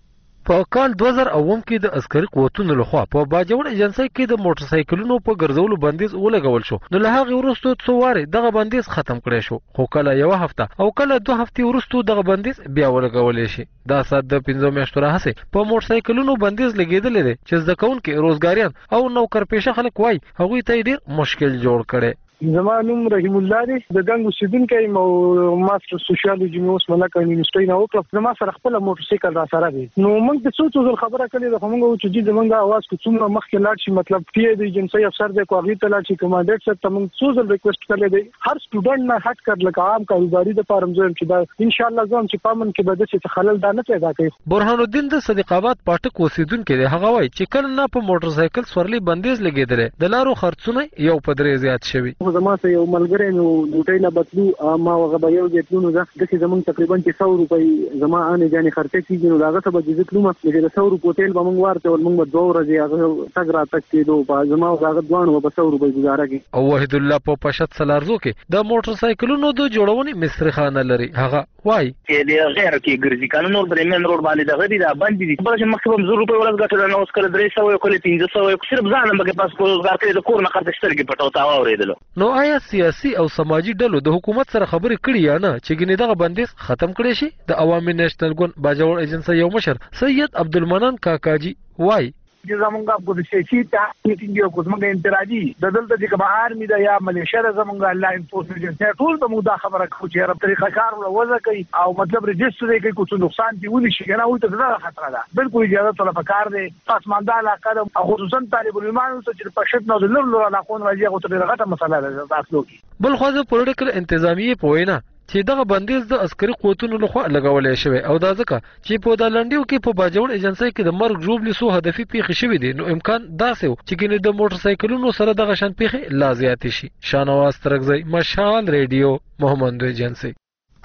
په کال 2009 کې د عسکري قوتونو لخوا په باجوړ ایجنسی کې د موټر سایکلونو په ګرځولو بندیز ولګول شو نو له هغه وروسته څو واره دغه بندیز ختم کړی شو خو کله یو هفته او کله 2 هفتې وروسته دغه بندیز بیا ولګول شي. دا سات د 15 میاشتو راهسه په موټر سایکلونو بندیز لګیدل دي چې ځکهونکو روزګاریان او نوکر پیشه خلک وای هغه ته ډیر مشکل جوړ کړي. زمانوم رحیم الله دی د ګنګ اوسیدونکو مو ماستر سوشیالوجي مې اوس ملک یونیورسيټي نه وکړه زما سره خپل موټر سایکل را سره دی نو موږ د څو ځل خبره کړې ده موږ چې زمونږ आवाज کو څومره مخکې لاړ شي مطلب پی د ایجنسی افسر د کوغی ته لاړ شي کمانډنټ سره موږ څو ځل ریکوست کړل دی هر سټوډنټ نه هټ کړل عام کاروباري د فارم زوم چې دا ان شاء الله زم چې پامن کې بده چې خلل دا نه پیدا کوي. برهان الدین د صدیق آباد پټک اوسیدونکو دی هغه وای چې کله نه په موټر سایکل سورلی بندیز لګیدل د لارو خرڅونه یو په درې زیات شوی. زما ته یو ملګری نو ډوټي نه بدلو ما هغه به یو جتلونو ده د زمون تقریبا 100 روپۍ زما انې جانې خرڅې کیږي نو داغه ته به جتلوم چې د 100 روپۍ تیل به موږ ورته موږ به 2 ورځې هغه تګ را تک کېدو په زما هغه دوانو به 100 روپۍ گزاره کی. او وحید الله په پشت سلارزو کې د موټر سایکلونو د جوړونې مصری خانه لري هغه وای چې د غیر کې ګرځي قانون اور برمن روډ باندې دغه دي دا باندې دي بل چې مخکې 100 روپۍ ورځ ګټل نو اوس کله 300 یو کله 500 یو صرف ځان به پاس روزګار کوي د کور نه خرڅ سترګې پټو تا اوریدل. نو آیا سیاسي او سماجی ډلو د حکومت سره خبرې کړي یا نه چې ګنې دغه بندیز ختم کړي شي؟ د عوامي نېشنل ګوند باجوړ ایجنسی یو مشر سید عبدالمنان کاکاجي وای چې زمونږه په سیاسي میټینګ یو کومه انتراجي د دلته چې کوم آرمي دا یا ملیشیا زمونږه لاین فورس ایجنسی ټول به موږ دا خبره کوو چې هر طریقه کار وځه کوي او مطلب ريجستر کوي کوم نقصان دی ونی شي کنه او ته دا خطر ده بالکل اجازه طلب کار دی پاسمانده علاقه او خصوصا طالب العلمان چې په شت نو د لور علاقون راځي او ته غټه مسله ده تاسو کې بل خو د پولیټیکل انتظامیه پوینا چې دغه بندیز د عسکري قوتونو لخوا لګولې شوی او دا ځکه چې په دالنډیو کې په باجوړ ایجنسی کې د مرګ جوړبلی سو هدفي پیښې شوې دي نو امکان داسې و چې ګینه د موټر سایکلونو سره دغه شان پیښې لا زیاتې شي. شانواز ترګزی مشال ریډیو محمد ایجنسی.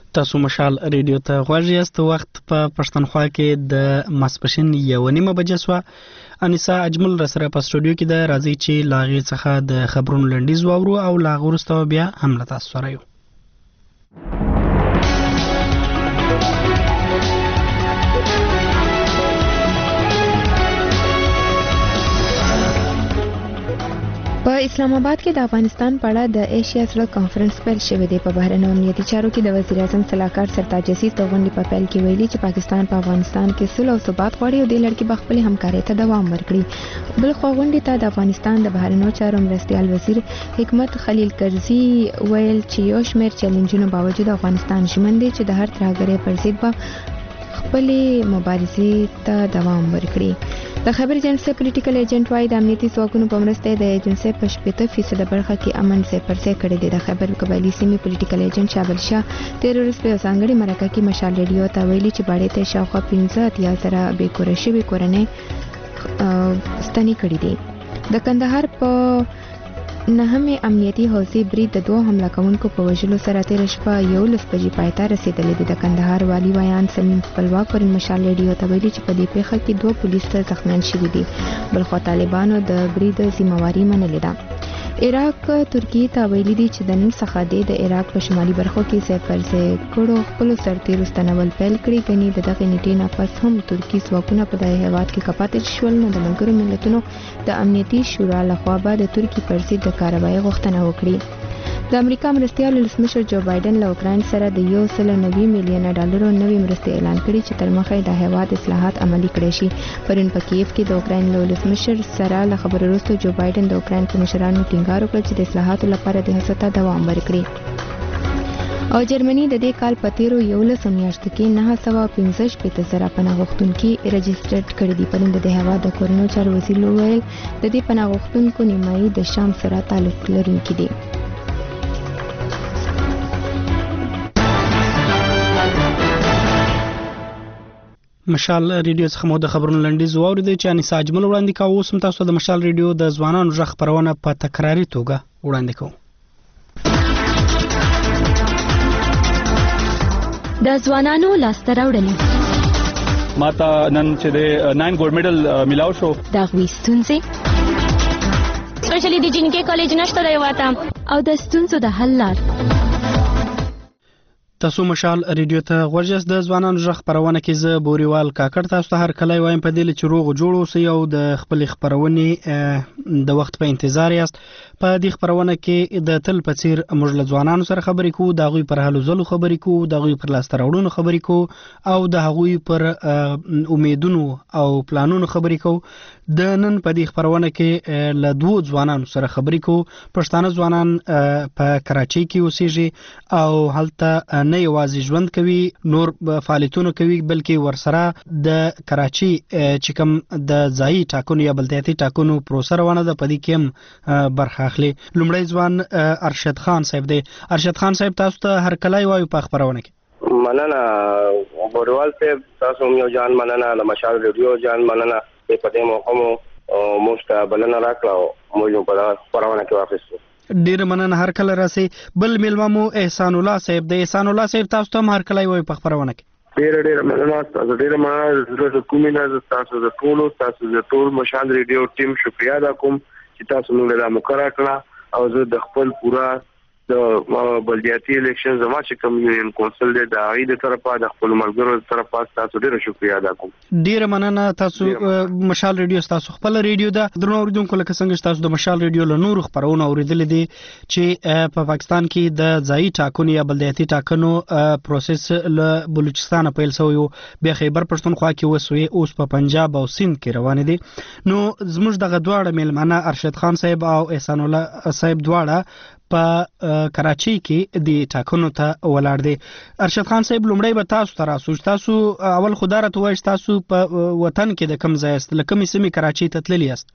تاسو مشال ریډیو ته غواړئ است وخت په پښتونخوا کې د ماسپښین 1:30 بجې سو انیسا اجمل رسره په سټوډیو کې د راځي چې لاغي څخه د خبرونو لنډیز واورو او لاغورسته بیا هم له تاسو سره یو. په اسلام آباد کې د افغانستان په اړه د ایشیا سړک کانفرنس پیل شوی دی. په بهرنیو امنیتي چارو کې د وزیر اعظم صلاحکار سرتاج عزیز د غونډې په پیل کې ویلي چې پاکستان په افغانستان کې صلح او ثبات غواړي او د لړ کې خپل همکارۍ ته دوام ورکړي. بل خو غونډې ته د افغانستان د بهرنیو چارو مرستیال وزیر حکمت خلیل کرزي ویل چې یو شمېر چیلنجونو باوجود افغانستان ژمن دی چې د هر ترهګرۍ پر ضد به خپل مبارزې ته دوام ورکړي. د خبر ایجنسی پولیټیکل ایجنټ وايي د امنیتي ځواکونو په مرسته د ایجنسی په 80% برخه کې امن 0% کړی دی. د خبر قبایلی سیمې پولیټیکل ایجنټ شابل شاه 13 ورځې په ځانګړي مرکه کې مشال ریډیو ته ویلي چې باندې ته شاوخوا 15,000 بې کور شوي کورنۍ ستنې کړې دي. د کندهار په نهمه امنیتي حوزې برید د 2 حمله کوونکو په وژلو سره تیر شپه 11 بجې پای ته رسیدلې ده. د کندهار والی ویان سمیم خپلواک پر مشال ریډیو ته ویلي چې په دې پیښه کې 2 پولیس زخمیان شوي دي. بلخو طالبانو د برید ذمہواری منلې ده. عراق ترکیه ته ویلي دي چې د نن څخه د عراق په شمالي برخو کې ځای پر ځای کړو خپل سرتیرو ستنول پیل کړي. غني د دغه نیټې نه پس هم ترکی ځواکونه په دغه هیواد کې کپاتې شول. نو د ملګرو ملتونو د امنیتي شورا لخوا به د ترکی پر ضد د کاروایی غوښتنه وکړي. د امریکا مرستیال ولسمشر جو بایدن له اوکراین سره د $190 میلیون نوې مرستې اعلان کړي چې تر مخه د هیواد اصلاحات عملي کړي شي. پرون په کیف کې د اوکراین ولسمشر سره له خبرو وروسته جو بایدن د اوکراین په مشرانو ټینګار وکړ چې د اصلاحاتو لپاره د هڅو ته دوام ورکړي. او جرمني د دې کال په 13 میاشتو کې 915,000 پناه غوښتونکي رجسټر کړي دي. پرون د هیواد د کورونو چارو وزیر وویل د دې پناه غوښتونکو نیمایي د شام سره تعلق لرونکي دي. مشال ریډیو څخه مو د خبرونو لنډیز واوریدئ چې انیسا اجمل وړاندې کوي. اوس هم تاسو د مشال ریډیو د ځوانانو ژغ خبرونه په تکراري توګه وړاندې کوو. د ځوانانو لاسته راوړنې ماته نن چې د 9 ګولډ میډل ملاو شو. د غوي ستونزې سپیشلی د جنکې کالج نشته دی واته او د ستونزو د حل لار. تاسو مشال ریډیو ته غوږ د ځوانانو ژغ خبرونه کې زه بوريوال کاکړ تاسو ته هر کله وایم په دې چې روغ جوړ اوسئ او د خپل خبرونه د وخت په انتظار یاست. په دې خبرونه کې د تل په څیر موږ له ځوانانو سره خبرې کوو، د هغوی پر هلو ځلو خبرې کوو، د هغوی پر لاسته راوړنو خبرې کوو او د هغوی پر امیدونو او پلانونو خبرې کوو. د نن په دې خبرونه کې له 2 ځوانانو سره خبرې کوو. پښتانه ځوانان په کراچۍ کې اوسېږي او هلته نه یوازې ژوند کوي نور فعالیتونه کوي بلکې ورسره د کراچي چې کوم د ځایي ټاکنو یا بلدیاتي ټاکنو پروسه روانه ده په دې کې هم برخه اخلي. لومړی ځوان ارشد خان صاحب دی. ارشد خان صاحب تاسو ته هر کله وایو په خبرونه کې. مننه بوريوال صاحب، تاسو یو جان مننه، له مشال ریډیو جان مننه په دې موقع مو مستقبلنا راکړو موږ په خبرونه کې واپس ډیر مننه هر کله راسي. بل ملما مو احسان الله صاحب دی. احسان الله صاحب تاسو ته هر کله وایي په خبرونه کې. ډیر مننه تاسو ډیر مننه زه کومینه تاسو د ټول مشال ریډیو ټیم شکریا ادا کوم چې تاسو موږ له مقرره کړه او زه د خپل پورا د بلدیاتي الیکشن زما چې کوم یونین کونسل دی د هغې د طرفه د خپلو ملګرو د طرفه تاسو ډېره شکریا ادا کوم. ډېره مننه. تاسو مشال ریډیو ستاسو خپله ریډیو ده. درنو اورېدونکو لکه څنګه چې تاسو د مشال ریډیو له نورو خپرونو اورېدلي دي چې په پاکستان کې د ځایي ټاکنو یا بلدیاتي ټاکنو پروسس له بلوچستانه پیل شوی و، بیا خیبر پښتونخوا کې وسوی، اوس په پنجاب او سند کې روانې دي. نو زموږ دغه دواړه میلمانه ارشد خان صاحب او احسان الله صاحب دواړه په کراچۍ کې د ټاکنو ته ولاړ دي. ارشد خان صاحب لومړی به تاسو ته راسو. تاسو اول خدای راته وایئ تاسو په وطن کې د کوم ځای یاست، له کومې سیمې کراچۍ ته تللي یاست؟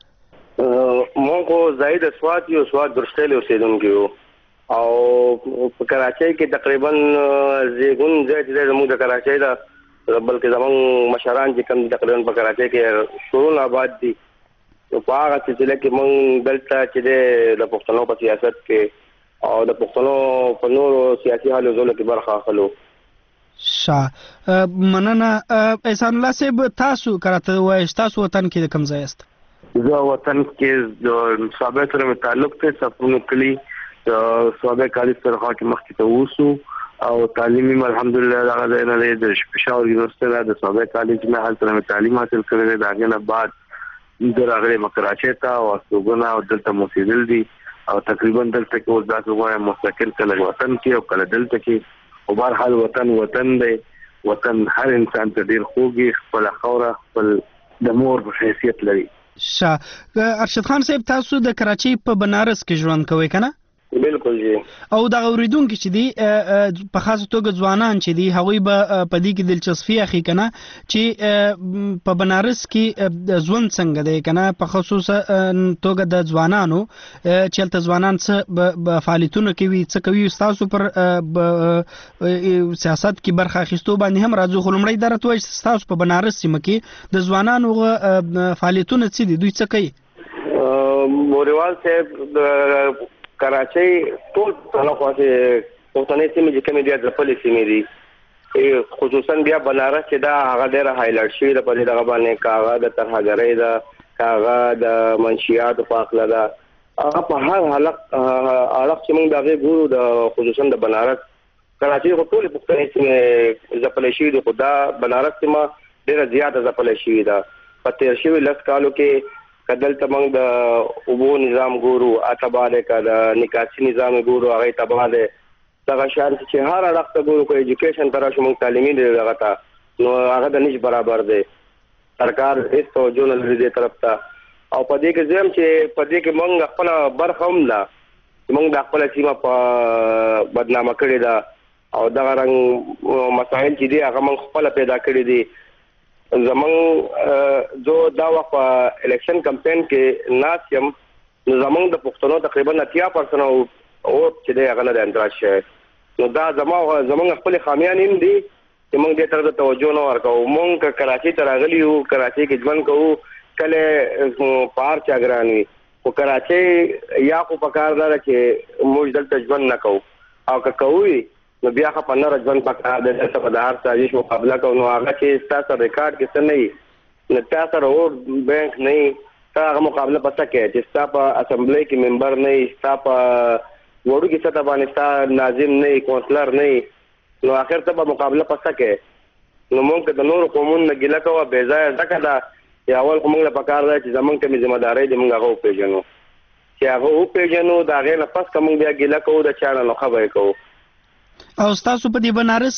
موږ خو ځای د سوات یو، سوات درشتیل اوسېدونکي یو او په کراچۍ کې تقریبا زیږون ځای چې زموږ د کراچۍ ده، بلکې زموږ مشران چې کوم تقریبا په کراچۍ کې شورون آباد دي. په هغه سلسله کې موږ دلته چې د پښتنو په سیاست کې او د پښتنو په نورو سیاسي حالو ځلو کې برخه اخلو. مننه. احسان الله صاحب، تاسو کراته وایي تاسو وطن کې د کوم ځای یاست؟ زه وطن کې د صوبې سره تعلق ته سپونو کلی صوبې کالج سره کې مخکې ته ووسو او تعلیمي الحمدلله هغه ځای نه د پېښور یونیورسيټي د صوبې کالج نه هلته تعلیم حاصل کړی. دا غنه بعد د راغلي کراچۍ ته او استوګنا او دلته موسیدل دي او تقریبا دلته کې اوس داسې وایي مستقل کله وطن کې او کله دلته کې. او بهر حال وطن دی. وطن هر انسان ته ډیر خوږي، خپل خوره خپل د مور په حیثیت لري. ارشد خان صاحب، تاسو د کراچۍ په بنارس کې ژوند کوئ کنه؟ بالکل جی. او د اوریدونکو چې دی په خاصه توګه ځوانان چې دی هغوی به په دې کې دلچسپي اخلي کنه چې په بنارس کې ژوند څنګه دی کنه، په خصوصا توګه د ځوانانو چې هلته ځوانان څه فعالیتونه کوي، څه کوي، تاسو پر سیاست کې برخه اخیستو باندې هم راځو. خو لومړی دا راته وایي تاسو په بنارس سیمه کې د ځوانانو فعالیتونه څه دي، دوی څه کوي؟ موريوال صاحب کراچۍ ټول خواته پښتنې سیمې چې کومې دي د خپلې سیمې دي، خصوصا بیا بنارس چې دا هغه ډېره هایلایټ شوی د په دغه باندې کاغه د ترهګرۍ دا کاغه د منشیات په اخلا دا هغه په هر حالت چې موږ دغه ګورو د خصوصا د بنارس کراچۍ په ټول پښتنې سیمې ځپلې شوی د خدا بنارس سیمه ډېره زیاته ځپلې شوی دا. په تیر شوی لس کالو کې کدل تمنګ د اوبو نظام ګورو اتباله کده نکاسي نظام ګورو هغه تباله دغه شان چې هر اړخ ته ګورو کو ایجوکیشن تر شو موږ تعلیمي دی دغه تا نو هغه د نش برابر دی. سرکار هیڅ توجه نه لري دې طرف ته او په دې کې زم چې په دې کې موږ خپل برخه هم لا موږ د خپل سیمه په بدنامه کړی دا او دغه رنګ مسائل چې دی هغه موږ خپل پیدا کړی دي. زمون جو دا وخت الیکشن کمپاین کې ناسیم زمون د پښتنو تقریبا 80% او چې دا هغه نه اندراج شي. نو دا زمون خپل خامیان هم دي چې موږ دې تر ته توجه نه ورکو. موږ کراچۍ ته راغلی یو، کراچۍ کې ژوند کوو، کله پار چاګرانی او کراچۍ یا خو پکاردار چې موږ دلته ژوند نه کوو او که کوو نو بیا خو په نور ژوند پکار د څه د هر سازش مقابله کوو. نو هغه چې تاسو ریکارډ کې څه نه نو تاسو اور بانک نه هغه مقابله پته کې چې تاسو په اسمبلی کې ممبر نه، تاسو په وړو کې څه باندې ناظم نه، کونسلر نه، نو اخر ته په مقابله پته کې نو موږ د نور قومونو نه ګیله کوو به ځای ځکه دا یا اول کومه له پکار دی چې زمونږ کومه ذمہ داری دی موږ هغه پیژنو چې هغه پیژنو دا غیر نه پس کوم بیا ګیله کوو د چانه نو خبرې کوو. او تاسو په دې بنارس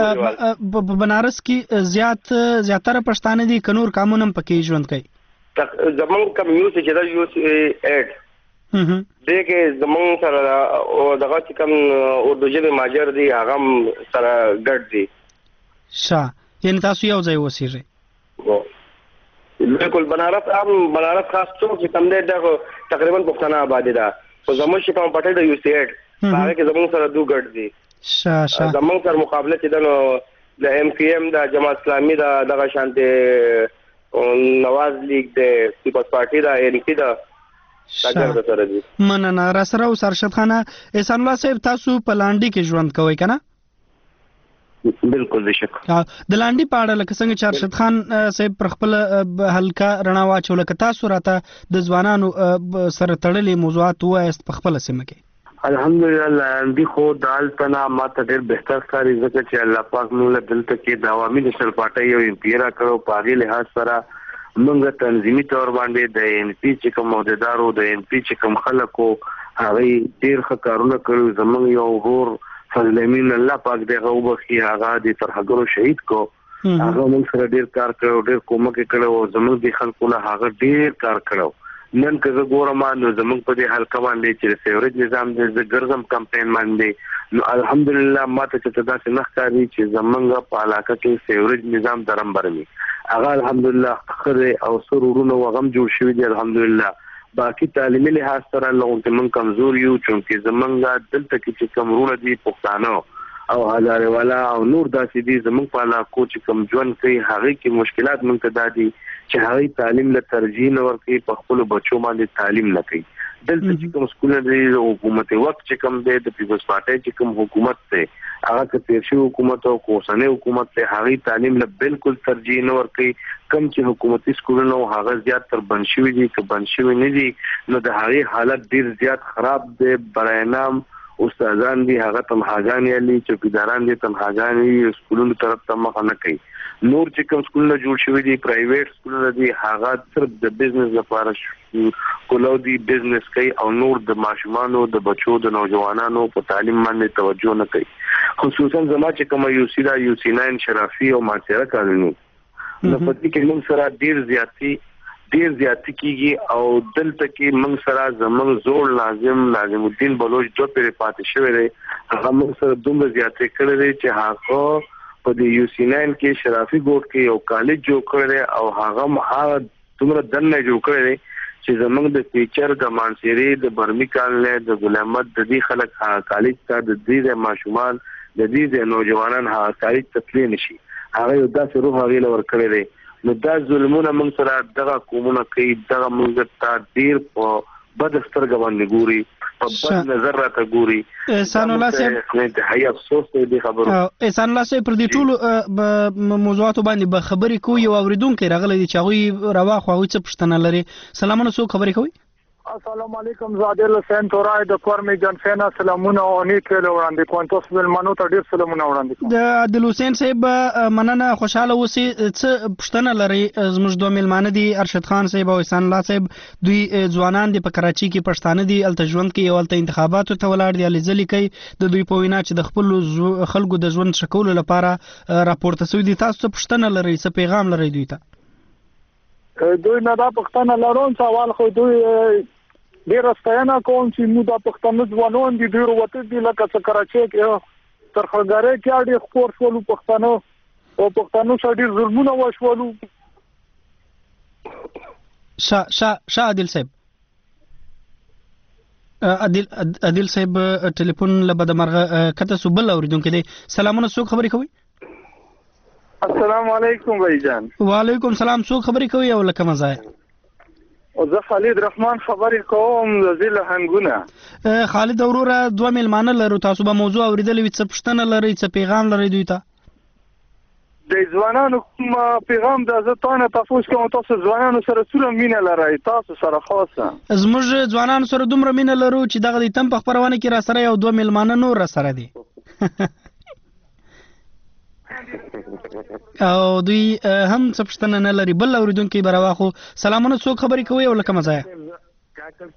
کې زیاتره پښتانه دي کنور قانونم پکې ژوند کوي. زمون کمیونټي چې دا یو 8 دغه کې زمون سره او دغه چې کوم اردو ژبه ماجر دي هغه سره ګډ دي. یعنی تاسو یو ځای اوسېږئ؟ بالکل. بنارس خاص څوک چې کوم دی دا تقریبا پښتانه آباد دي. او زمون چې په پټه د یو 8 هغه کې زمون سره دوه ګډ دي. زمون سره مقابله چې د ایم پی ایم د جماعت اسلامي دغه شانته نواز لیگ د پیپلز پارټي د ان پی د څنګه سره دي. مننه. را سره اوس ارشد خان احسان الله صاحب، تاسو په لاندې کې ژوند کوئ کنه؟ بالکل بشک. د لاندې په اړه لکه څنګه چې ارشد خان صاحب پر خپل هلکا رڼا واچول، که تاسو راته د ځوانانو سره تړلې موضوعات وایست په خپل سیمه کې؟ الحمدلله لاندې خو دال تنا ماته ډېر بهتر کاری ځکه چې الله پاک موږ دلته کې د عوامي نشل پارټي یو امپیرا کړو. په هغه لحاظ سره موږ تنظیمي تور باندې د ان پی چې کوم عہدیدارو د ان پی چې کوم خلکو هغه ډېر ښه کارونه کړو. زموږ یو ورور فضل امین الله پاک دغه وبخي هغه د ترهګرو شهید کو، هغه موږ سره ډېر کار کړو، ډېر کومک کړو. زموږ د خلکو نه هغه ډېر کار کړو. نن که زه ګورم نو زموږ په دې حلقه باندې چې سیوریج نظام د ګرځم کمپاین باندې نو الحمدلله ماته چې تاسو نه ښکاري چې زمونږ په علاقه کې سیوریج نظام درمبر می هغه الحمدلله خره او سرورونه وغم جوړ شوی دی. الحمدلله باقي تعلیمي لحاظ سره لغون من کمزور یو چې زمونږ دلته کې چې کمرونه دي پښتانه او هزاره والا او نور داسې دي زمونږ په علاقو چې کم ژوند کوي هغه کې مشکلات مونږ ته دادي چې هغه تعلیم له ترجیح ورکړي، په خپل بچو باندې تعلیم نه کوي. دلته چې کوم سکولونه دی حکومت وخت چې کوم دی د پیپلز پارټي چې کوم حکومت دی هغه که تیر شوی حکومت او اوسنی حکومت ته هغه تعلیم له بالکل ترجیح نه ورکوي کم چې حکومتي سکولونه هغه زیات تر بند شوي دي که بند شوي نه دي نو د هغه حالت ډیر زیات خراب دی برای نام استادان دي هغه تمهاګان یالي چوکیداران دي تمهاګان یې سکولونو طرف ته مخ نه کوي نور چې کوم سکولونه جوړ شوي دي پرایویټ سکولونه دي هغه صرف د بزنس لپاره کولو دي بزنس کوي او نور د ماشومانو د بچو د نوجوانانو په تعلیم باندې توجه نه کوي خصوصا زما چې کوم یو سی دا یو سی 9 شرافي او ماچره کالونی نو په دې کې موږ سره ډیر زیاتی کیږي او دلته کې موږ سره زمونږ زوړ ناظم الدین بلوچ دوه پیری پاتې شوی دی هغه موږ سره دومره زیاتې کړی دی چې هغه په دې یو سی 9 کې شرافي ګوټ کې یو کالج جوړ کړی او هغه دومره دنه جوړ کړی چې زمونږ د ټیچر د مانسيري د برمی کالج د غلامت د دې خلک کالج ته د دې ماشومان د دې نوجوانان ها کالج ته تللی نشي هغه یو داسې روح هغه لور کړی دی نو دا ظلمونه موږ سره دغه قومونه کوي دغه موږ ته ډیر په بد سترګه باندې ګوري په بد نظر راته ګوري احسان الله صاحب انتهایی افسوس دی خبرو احسان الله صاحب پر دې ټول موضوعات باندې به خبرې کوي او اوریدونکو راغلي دي چې هغه رواخو هغه څه پښتنه لري سلامونه څوک خبرې کوي السلام علیکم زادل حسین تورای د کورمي جنفینا سلامونه او نیک له وړاندې کوم تاسو بل منو ته ډیر سلامونه وړاندې کوم د عادل حسین صاحب مننه خوشاله اوسئ څه پښتنه لري زموږ دوه ملمانه دي ارشد خان صاحب او احسان الله صاحب دوی ځوانان دي په کراچي کې پښتانه دي الته ژوند کوي او الته انتخاباتو ته ولاړ دي لزلي کوي د دوی په وینا چې د خپل خلکو د ژوند شکول لپاره راپورته سوي دي تاسو پښتنه لري څه پیغام لري دوی ته دوی نه دا پښتنه لرون سوال خو دوی ډیر ستاینه کوم چې موږ د پښتنو ځوانان دي ډیر وته دي لکه څه کراچي کې تر خلګاره کې ډیر خور شول پښتنو او پښتنو سره ډیر ظلمونه وشولو شاه عادل صاحب عادل صاحب ټلیفون له بده مرغه کته سوبل اوریدونکو دي سلامونه څوک خبرې کوي السلام علیکم بھائی جان وعلیکم السلام څوک خبرې کوي او لکه مزه او زه خالد رحمان خبرې کوم د ضلع هنګونه خالد وروره دوه ملمانه لرو تاسو به موضوع اوریدلې څه پښتنه لري څه پیغام لري دوی ته د ځوانانو کوم پیغام د زتانه تاسو کوم تاسو ځوانانو سره څومره مینه لري تاسو سره خاصه زموږ ځوانانو سره دومره مینه لرو چې دغه د تم په خبرونه کې را سره یو دوه ملمانه نور را سره دي او دوی هم څه پښتنه نه لري بل اوریدونکو برواخو سلامونه څوک خبرې کوي او لکه مزه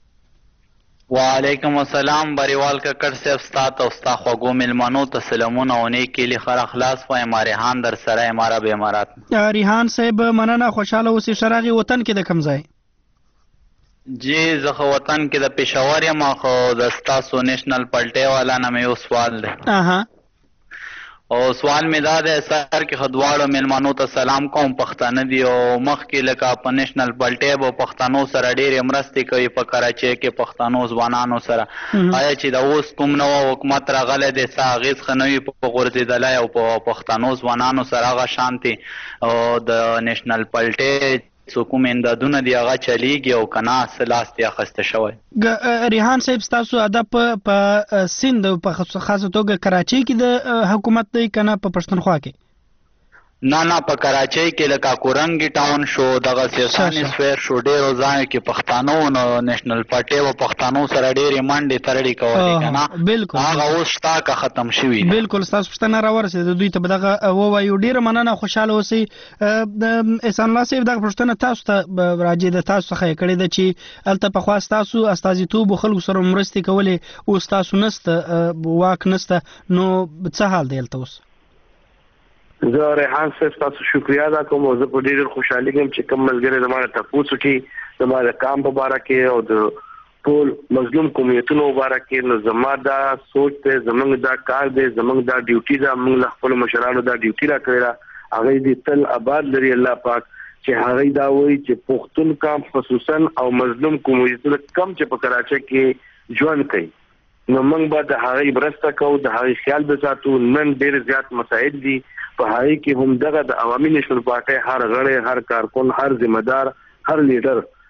وعلیکم السلام بریوال ککړ صاحب استاد او استاد خوګو ملمنو ته سلامونه او نیکی له خیر اخلاص و امارهان در سره اماره به امارات ریحان صاحب مننه خوشاله اوسې شراغي وطن کې د کم ځای جی زه وطن کې د پېښور یم خو د تاسو نېشنل پلټي والا نه مې سوال ده او سوال می دا ده سر کې خدواړو ملمانو ته سلام کوم پښتانه دی او مخ کې لکه په نېشنل پلټي او پښتنو سره ډېر مرستې کوي په کراچي کې پښتنو ځوانانو سره آیا چې دا اوس کوم نو حکومت راغله د ساغیز خنوي په غورځیدلای او په پښتنو ځوانانو سره غا شانتي او د نېشنل پلټي څوک مندادونه دی هغه چلیږي او کنا سلاستي اخسته شوی ریحان صاحب تاسو ادب په سند په خاصه توګه کراچي کې د حکومت دی کنه په پښتونخوا کې نه په کراچي کې لکه کورنګي ټاون شو دغه سیاساني سفیر شو ډیرو ځای کې پښتانو نو نېشنل پارټي او پښتانو سره ډېرې منډې ترړې کولې کنه بالکل هغه اوس تا کا ختم شوی بالکل تاسو پښتنه راورسید دوی ته دغه وایو ډیره مننه خوشاله اوسئ احسان الله صاحب دغه پښتنه تاسو ته راځي د تاسو څخه کړی د چې الته په خواست تاسو استازیتوب خلکو سره مرستې کولې او تاسو نسته واک نسته نو څه حال دی الته اوس زه ریحان صاحب تاسو شکریا ادا کوم او زه په ډېر خوشحالي کوم چې کوم ملګری زموږ ته پوښتنه کوي زموږ کام په اړه کې او د ټول مظلوم قومیتونو په اړه کې نو زموږ دا سوچ ته زموږ دا کار دی زموږ دا ډیوټي دا موږ خپل مشرانو دا ډیوټي را کړی هغه دې تل آباد لري الله پاک چې هغه دا وایي چې پښتون کام خصوصا او مظلوم قومیتونو کم چې په کراچي کې ژوند کوي نو موږ به د هغه برسته کوو د هغه خیال به ساتو نن ډېر زیات مسائل دي په هغه کې هم دغه د عوامي نېشنل پارټي هر غړی هر کارکون هر ذمہ دار هر لیډر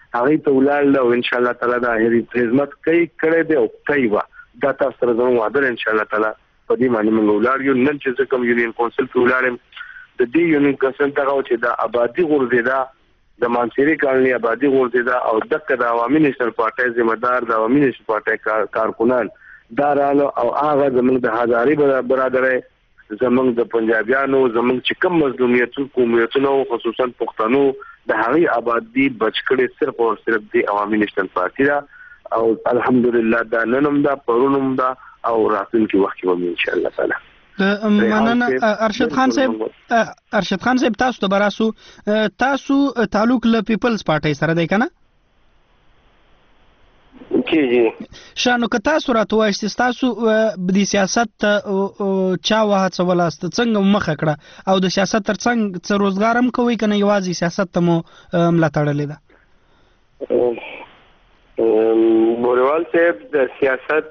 هغه ته ولال او ان شاء الله تعالی دا خدمت کوي کړي دی او کوي وا دا تاسو سره زموږ وعده ان شاء الله تعالی په دې باندې موږ ولار یو نن چې کوم یونین کونسل کې ولارم د دې یونین کونسل ته چې دا آبادی غورځیدا د مانسيري کالني آبادی غورځیدا او دغه د عوامي نېشنل پارټي ذمہ دار د عوامي نېشنل پارټي کارکونان دارانو او هغه زموږ د هزاري برادرۍ زموږ د پنجابیانو زموږ چې کوم مظلومیت قومیتونو خصوصا پښتنو د هغه آبادی بچکړې صرف او صرف د عوامي نېشنل پارټي دا او الحمدلله دا ننم دا پرونم دا او راتلونکي وخت کې ان شاء الله تعالی مننه ارشد خان صاحب تاسو ته براسو تاسو تعلق له پیپلز پارټي سره دی کنه شانو که تاسو راته وایئ تاسو د سیاست چا وهڅولاست څنګه مخه کړه او د سیاست ترڅنګ څه روزګار هم کوئ کنه یوازې سیاست ته مو ملاتړلې ده بوریوال صاحب د سیاست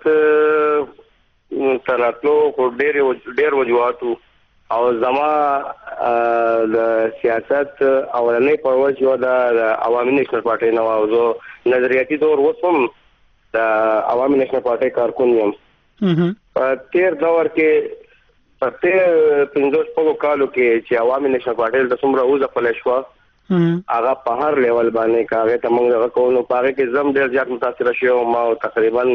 تراتلو ډېر وجوهاتو او زما د سیاست اولنۍ پرواز یو د عوامي نېشنل پارټي نه و زه نظریاتي دور وسم د عوامي نېشنل پارټي کارکون یم په تیر دور کې په تیر 15 کالو کې چې عوامي نېشنل پارټي د څومره اوزه پلشوا هغه په هر لیول باندې کاغه ته موږ هغه کوو په هغه کې زم ډېر زیات متاثر شوم ما تقریبا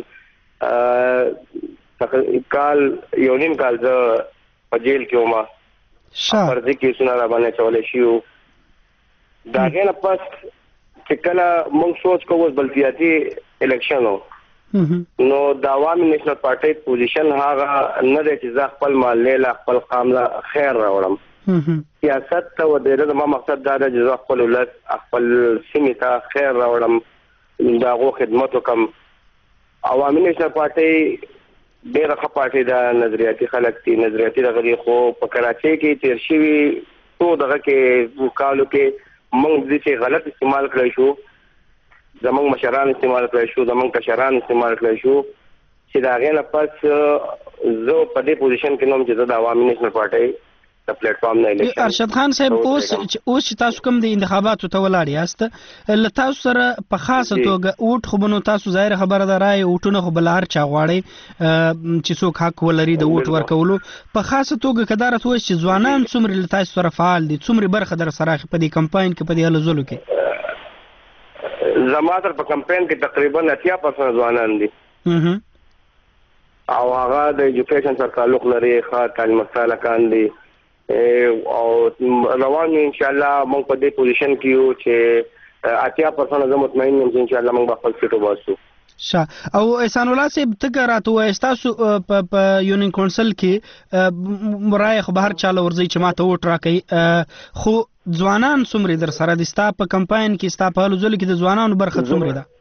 یو نیم کال د په جیل کې ومه فرضي کیسونه را باندې چولې شو دا غنه پس چې کله موږ سوچ کوو بلدیاتي الیکشن نو د عوامي نېشنل پارټي پوزیشن هغه نه دی چې ځ خپل مال له خپل قامله خیر راوړم سیاست ته ودرېد ما مقصد دا دی چې خپل ولادت خپل سیمې ته خیر راوړم دا غو خدمت وکم عوامي نېشنل پارټي ډېر ښه پارټي دا نظریاتي خلک دي نظریاتي دغه خو په کراچۍ کې تیر شوي څو دغه کې کالو کې موږ د څه غلط استعمال کړی شو زموږ مشران استعمال کړی شو زموږ کشران استعمال کړی شو چې دا غنه پس زه په دې پوزیشن کې نوم چې د عوامي نېشنل پارټي د پلیټ فارم نه الیکشن ارشد خان صاحب اوس تاسو کوم د انتخاباتو ته ولاړ یاست ل تاسو سره په خاصه توګه اوټ خو بنو تاسو ظاهر خبره ده راي اوټونه خو بلار چا غواړي چې څوک حق ولري د اوټ ورکولو په خاصه توګه کدارت وایي چې ځوانان څومره ل تاسو سره فعال دي څومره برخه در سره په دې کمپاین کې په دې هلو ځلو کې زماتر په کمپاین کې تقریبا 80% ځوانان دي او هغه د ایجوکیشن سره تعلق لري ښه تعلیم سالکان دي او روان ان شاء الله موږ په دې پوزیشن کې یو چې 80% زه مطمئن یم چې ان شاء الله موږ خپل سیټ وباسو او احسان الله صاحب ته راته وایي تاسو په یونین کونسل کې مرای خو بهر چاله ورځي چې ماته ووټ راکړي خو ځوانان څومره در سره دي ستا په کمپاین کې ستا په هلو ځلو کې د ځوانانو برخه څومره ده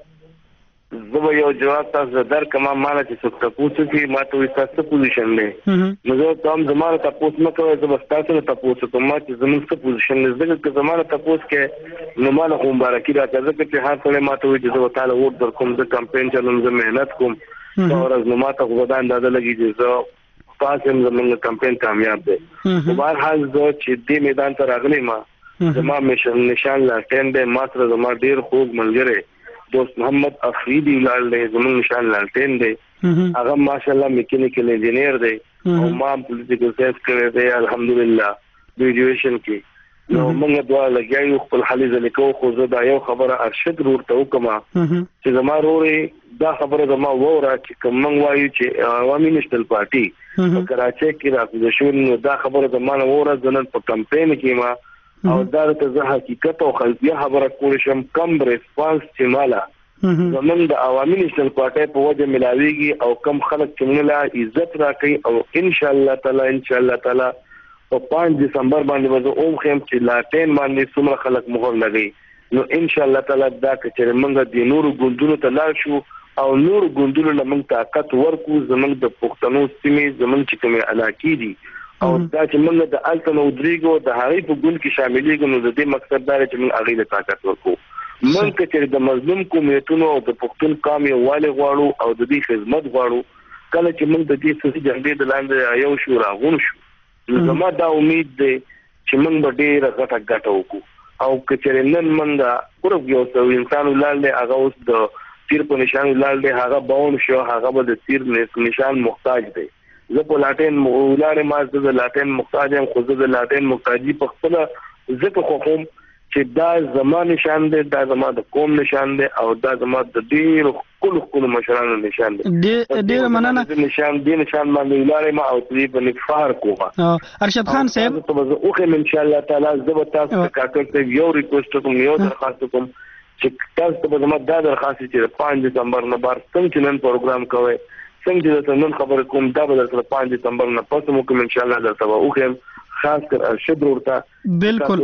زه یو جواب تاسو درکم ما نه چې څه تاسو کې ما ته تاسو پوزیشن نه نو زه تاسو زماره تاسو نه کوي زه بس تاسو ته تاسو کوم چې زموږ څه پوزیشن نه زده چې زماره تاسو کې نو مال کوم بارکی راځي چې هر څه ما ته چې زه تعالی ووټ در کوم د کمپاین چلم زه مهنت کوم او راز نو ما ته غوډه اندازه لګي چې زه تاسو زموږ کمپاین کامیاب دی په هر حال زه چې دې میدان ته راغلی ما زما میشن نشان لا ټینډ ما سره زما ډیر خوب ملګری دوست محمد افریدی ولال دی زموږ نشان لالټین دی هغه ماشاءالله میکینیکل انجینیر دی او ما پولیټیکل ساينس کړی دی الحمدلله ګریجویشن کې نو موږ دوا لګیاو خپل حالي ځلیکو خو زه دا یو خبره ارشد ورته وکما چې زما روري دا خبره زما وره چې کوم وایو چې عوامي نېشنل پارټي په کراچۍ کې راځي شو دا خبره زما وره ځنن په کمپاین کې ما او دا ته زه حقیقت او خلفیه خبره کول شم کم ریسپانس چې مالا زمونږ د عوامي نېشنل پارټي په وجه ملاويږي او کم خلک چې موږ لا عزت راکړي او ان شاء الله تعالی په 5 دسمبر باندې وځو اوم خیم چې لاټین باندې څومره خلک مهر لګي نو ان شاء الله تعالی دا چې موږ د نورو ګوندونو ته لاړ شو او نور ګوندونو لمن طاقت ورکو زمونږ د پښتنو سیمې زمونږ چې کومه علاقې دي او دا چې موږ د الټنو دريګو د هغې په ګوند کې شاملېږو نو د دې مقصد دا چې موږ هغې له طاقت ورکو موږ چې د مظلوم قومیتونو او د پښتون قوم یووالی غواړو او د دې خدمت غواړو کله چې موږ د دې سیاسي جنډې د لاندې یو شو راغون شو نو زما دا امید دی چې موږ به ډېره غټه ګټه وکړو او کچره نن مندا ورغ یو څو انسان لاله هغه اوس د تیر په نشان لاله هغه باون شو هغه به د تیر نشان محتاج دی زه په لاټین ولاره ما د لاټین محتاج ام خو د لاټین محتاجي په خپل ځکه خو کوم چې دا زمان نشان دی دا زما د قوم نشان دی او دا زما د ډیر کل مشرانو نشان دی ډیر مننه نشان باندې ولاره ما او دې په فخر کوه ارشد خان صاحب ته زه اوخه ان شاء الله تعالی زه تاسو کاکړ ته یو ریکوست کوم یو درخواست کوم چې تاسو ته زما دا درخواست چې 5 دسمبر نه بار څنګه نن پروګرام کوي څنګه چې نن خبر کوم دا به تر 5 دسمبر نه پس مو کوم ان شاء الله درته اوخه خاص کر ارشد ورته بالکل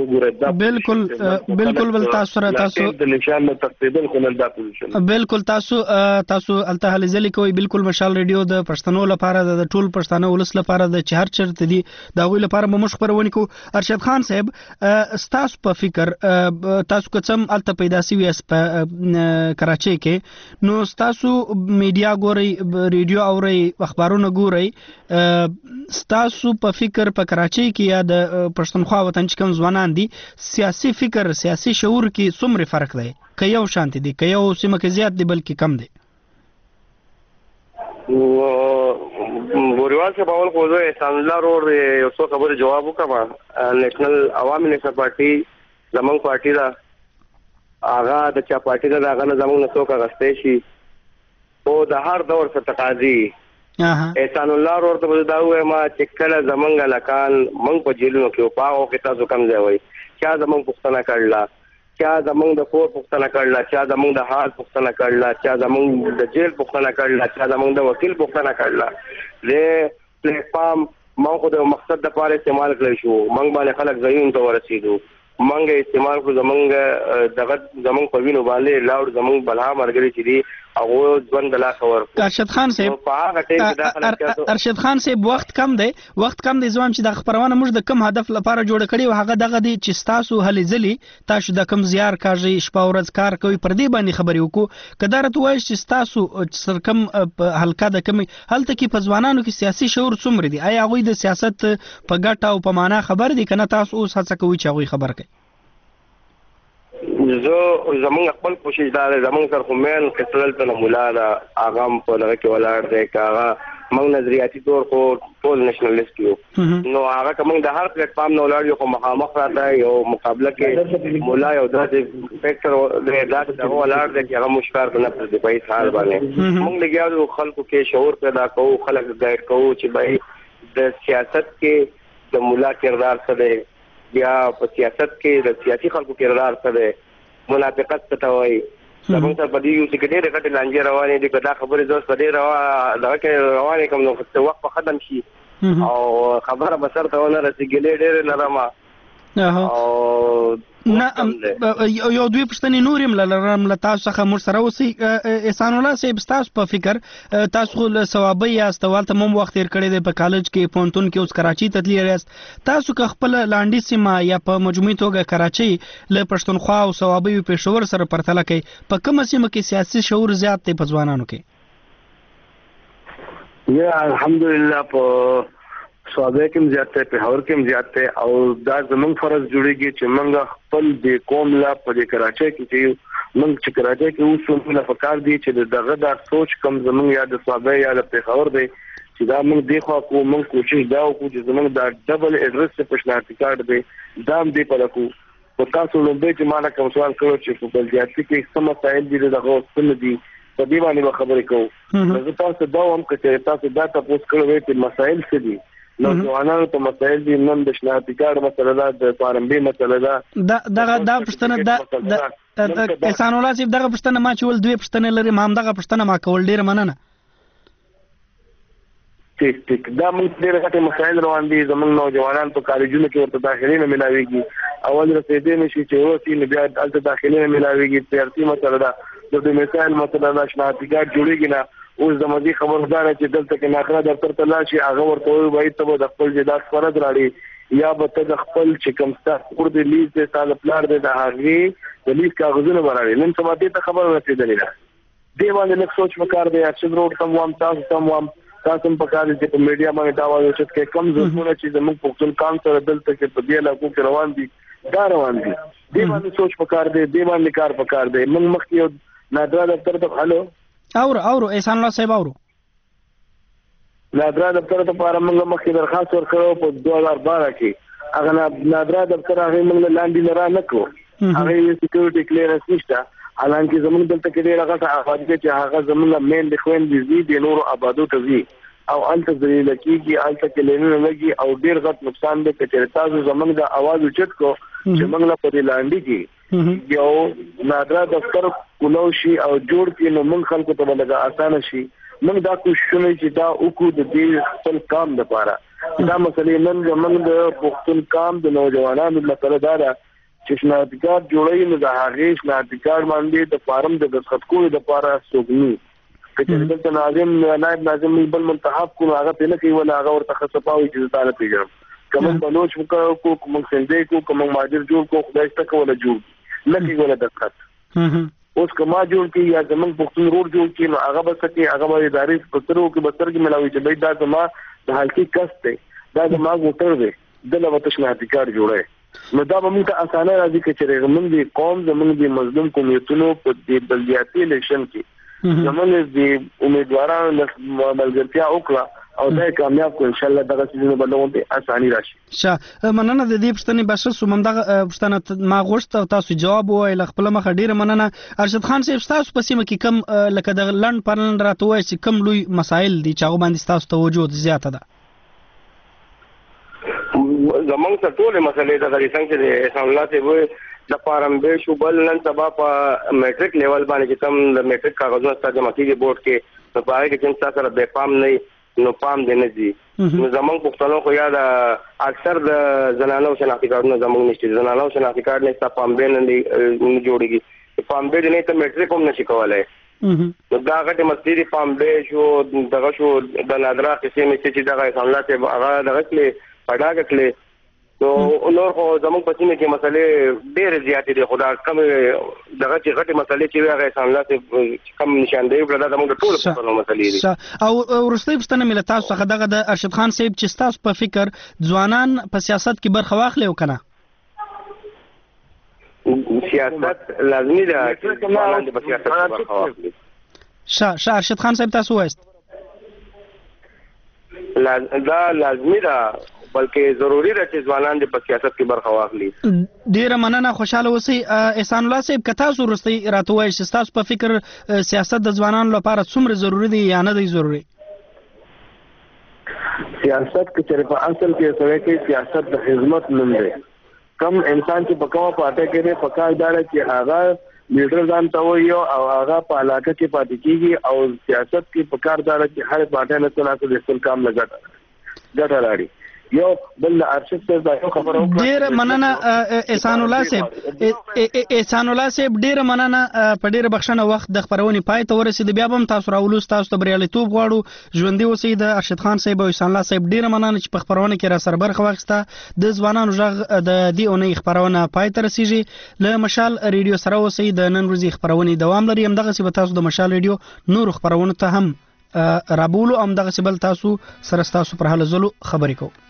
بل تاسو د نشان نه تقریبا خلل دا پوزیشن بالکل تاسو الته هلزلی کوي بالکل مشال ریډیو د پښتنو لپاره د ټول پښتنو ولس لپاره د چهار چرته دي دا غوي لپاره به مشخبرونه کو ارشد خان صاحب تاسو په فکر تاسو کوم الته پیدا سوي اس په کراچي کې نو تاسو میډیا ګوري ریډیو اوري اخبارونه ګوري تاسو په فکر په کراچي کې یا د پښتونخوا وطن چې کوم ځوانان دي سیاسي فکر سیاسي شعور کې څومره فرق دی که یو شانت دي که یو سیمه کې زیات دي بلکې کم دي ګوریوال څخه باور کوزو احسان الله رور یو څه خبره جواب وکړه نېشنل عوامي نشا پارټي زمنګ پارټي دا هغه د چا پارټي دا هغه زمنګ نسو کا غستې شي او د هر دور څخه تقاضي احسان الله ورته دا وای ما چې کله زمنګ لکان منګ په جیلونو کې پاو کې تاسو کم ځای وای چا زمنګ پښتنه کړلا چا زمنګ د کور پښتنه کړلا چا زمنګ د حال پښتنه کړلا چا زمنګ د جیل پښتنه کړلا چا زمنګ د وکیل پښتنه کړلا له پلیټ فارم مونږ خو د مقصد د پاره استعمال کړی شو مونږ باندې خلک ځایون ته ورسېدو مونږ استعمال کو زمنګ دغه زمنګ په وینو باندې لاړ زمنګ بلها مرګري چې دی او ژوند لا خبر ارشد خان صاحب ارشد خان صاحب وخت کم دی زوام چې د خبرونه موږ د کم هدف لپاره جوړ کړی او هغه دغه دی چې تاسو هلي ځلی تاسو د کم زیار کاږي شپه ورځ کار کوي پر دې باندې خبرې وکړو کدارت وایي چې تاسو سر کم حلقه د کم هلته کې په ځوانانو کې سیاسي شعور څومره دی آیا غوي د سیاست په ګټه او په معنا خبر دي کنه تاسو اوس هڅه کوئ چې غوي خبر کړي زه زمونږ خپل کوشش دا زمونږ سره کومل کسل ته مولانا اغام په لږ کې ولاړ دی کاغه موږ نظریاتي تور کو ټول نېشنلیست یو نو هغه کوم د هر پلیټ فارم نو ولاړ یو مخامخ راځي یو مقابله کې مولا یو د فیکټر د دغه ولاړ دی چې هغه مشکار کنه پر دی په حال باندې موږ لګیاو خلکو کې شعور پیدا کوو خلک ګایډ کوو چې بھائی د سیاست کې د مولا کردار څه دی یا په سیاست کې د سیاسي خلکو کردار څه دی منافقت څه وایي زموږ ته په دې یو چې ډېر غټ لانجه روانې دي دا خبره زوس په دې روانې کوم نو وخت په ختم شي او خبره بسر ته ونه رسیدلې ډېر نرمه او یو دوی پښتنې نورم لرم له تاسو څخه مر سره اوسې احسان الله صاحب تاسو په فکر تاسو له ثوابي استوال ته مم وخت تیر کړی دی په کالج کې پونتون کې اوس کراچي ته تللی راست تاسو که خپل لاندې سیمه یا په مجموعي توګه کراچي له پښتونخوا او ثوابي پېښور سره پرتله کوي په کومه سیمه کې سیاسي شعور زیات دی په ځوانانو کې یا الحمدلله په صوابه کې زیات ته په هور کې زیات ته او دا زمونږ فرض جوړیږي چې موږ خپل د قوم لا په کراچي کې چې موږ چې کراچي کې اوس موږ فکر دي چې دغه د سوچ کم زمونږ یا د صوابه یا د پیښور دی چې دا موږ دی خو موږ کوشش دا وکړو چې زمونږ دا ډبل ایډرس په شناختی کارت دی دا هم دی په لکو په تاسو لومبه چې ما کوم سوال کړو چې په بلجیاتي کې څه مسایل دي دغه څه دي په دې باندې خبرې کوو زه تاسو دا هم چې تاسو دا تاسو کړو چې مسایل څه دي نو ځوانانو ته مسایل دي نن د شناختی کارت مسله ده د فارمبي مسله ده دا پښتنه د احسان الله صاحب دغه پښتنه ما چې ول دوی پښتنه لري ما هم دغه پښتنه ما کول ډیر مننه ټیک دا موږ ډېر غټي مسایل روان دي زموږ نوجوانان په کالجونو کې ورته داخلي نه ملاويږي اول رسیدې نشي چې ورته نه بیا دلته داخلي نه ملاويږي ترتیب مسله ده د مثال مسله ده شناختی کارت جوړیږي نه اوس د مزي خبردار چې دلته کې ناخره دفتر ته لاشي هغه ورته وایي ته د خپل جداد فرض راړي یا به ته د خپل چې کوم ستاسو ور د لیز د سال پلان د هغه د لیز کاغذونه وراري نن سبا ته خبر رسیدلې ده دی باندې لږ سوچ وکړ دی چې روډ تم وام تاسو په کار دي په میډیا باندې دا وایي چې کم زمونه چې زموږ پښتون کام سره دلته کې په دی علاقو کې روان دي دا روان دي دې باندې سوچ پکار دی دې باندې کار پکار دی موږ مخکې یو نادرا دفتر ته هلو اورو احسان الله صاحب اورو نادرا دفتر ته لپاره موږ مخکې درخواست ورکړو په 2012 کې هغه نادرا دفتر هغه موږ لاندې لرا نه کړو هغه سکیورټي کلیرنس نشته حالانکه زمونږ دلته کې ډېر هغه آباد دي چې هغه زمونږ مین د خويندې دي د نورو آبادو ته ځي او الته ذلیل کیږي الته کې لینونه لګي او ډېر غټ نقصان دی چې تاسو زمونږ د आवाज اوچت کو چې موږ لا په لاندې کې یو نادرا دفتر کولو شي او جوړ کې نو موږ خلکو ته لږه اسانه شي موږ دا کوششونه چې دا وکړو د دې خپل کام لپاره دا مسلې نن زمونږ د پښتون کام د نوجوانانو مسله دا چې شناخت جوړوي نو د هغه شناخت باندې د فارم د دستخط کولو لپاره سوګني چې دلته ناظم نائب ناظم بل منتخب کو هغه په لکه ولا هغه ورته خصپاوي چې تعالی پیژنم کوم بلوچ کو کوم سندې کو کوم ماجر جوړ کو خدای ستکه ولا جوړ لکه ولا دقت اوس کما جوړ کی یا زمون پښتون روډ جوړ کی نو هغه بس کې هغه به ادارې پترو کې بستر کې ملاوي چې بيد دا زما د حالتي کس ته دا زما وټر دی دله وتشنه ادکار جوړه نو دا به موږ ته اسانه راځي چې زمونږ د قوم زمونږ د مظلوم قومیتونو په د بلدیاتي الیکشن کې زمونږ د امیدوارانو ملګرتیا وکړه او دا کامیاب کو ان شاء الله دغه سيزونه باندې اساني راشي مننه د دې پښتنې بشر سومم دغه پښتنه ما غوښته تاسو جواب وایي خپل مخه ډیره مننه ارشد خان صاحب تاسو په سیمه کې کم لکه د لند پرلند راته وایي چې کم لوی مسایل دي چې هغه باندې تاسو توجه زیاته ده زمونږ ته ټولې مسلې د غریسنګ چې د احسان الله ته وي د فارم به شو بل نن سبا په میټریک لیول باندې چې کوم د میټریک کاغذونه ستاسو جمع کیږي بورډ کې په پاره کې چې تاسو سره به پام نه نو پام دی نه دي نو زمونږ پښتنو خو یا د اکثر د زنانو شناختی کارتونه زمونږ نشته زنانو شناختی کارت نه پام به نه جوړیږي پام به نه ته میټریک هم نشي کولای نو دا غټه مستی پام به شو دغه شو د نادرا قسم چې دغه احسان الله ته هغه دغه کې پډا کړل نو نور خو زموږ په سیمه کې مسلې ډېر زیاتې دي خدا کم دغه چې غټي مسلې چې هغه احسان الله ته کم نشاندهي وکړه زموږ ټول په مسلې دي او ورستۍ پښتنه ملت تاسو څخه دغه د ارشد خان صاحب چې تاسو په فکر ځوانان په سیاست کې برخه واخلي او کنه سیاست لازمي ده چې ځوانان په سیاست کې برخه واخلي شاه ارشد خان صاحب تاسو وایست دا لازمي ده بلکې ضروری ده چې ځوانان د سیاست کې برخه واخلي ډیره مننه خوشاله اوسئ احسان الله صاحب کته ورستۍ راته وایي چې تاسو په فکر سیاست د ځوانانو لپاره څومره ضروری دی یا نه دی ضروری سیاست کې چې په اصل کې سره کې سیاست د خدمت نوم دی کم انسان چې په کومه پاتې کې نه پکاردار چې هغه لیډر ځان ته وایي او هغه په علاقه کې پاتې کیږي او سیاست کې پکاردار چې هر پاتې نه څنګه د خپل کام لګا ګټه لري یو بل ارشد صاحب دا خبره وکړه ډیر مننه احسان الله صاحب ډیر مننه په ډیر بخښنه وخت د خبرونې پای ته ورسید بیا هم تاسو راولو تاسو ته بریالیتوب غواړو ژوندۍ اوسئ د ارشد خان صاحب او احسان الله صاحب ډیر مننه چې په خبرونه کې را سره برخه واخیسته د ځوانانو ژغ د دې اونۍ خبرونه پای ته رسیږي له مشال ریډیو سره اوسئ د نن ورځې خبرونه دوام لري هم دغه سی تاسو د مشال ریډیو نور خبرونه ته هم رابولو هم دغه سی بل تاسو سره تاسو پر حال زلو خبرې کوو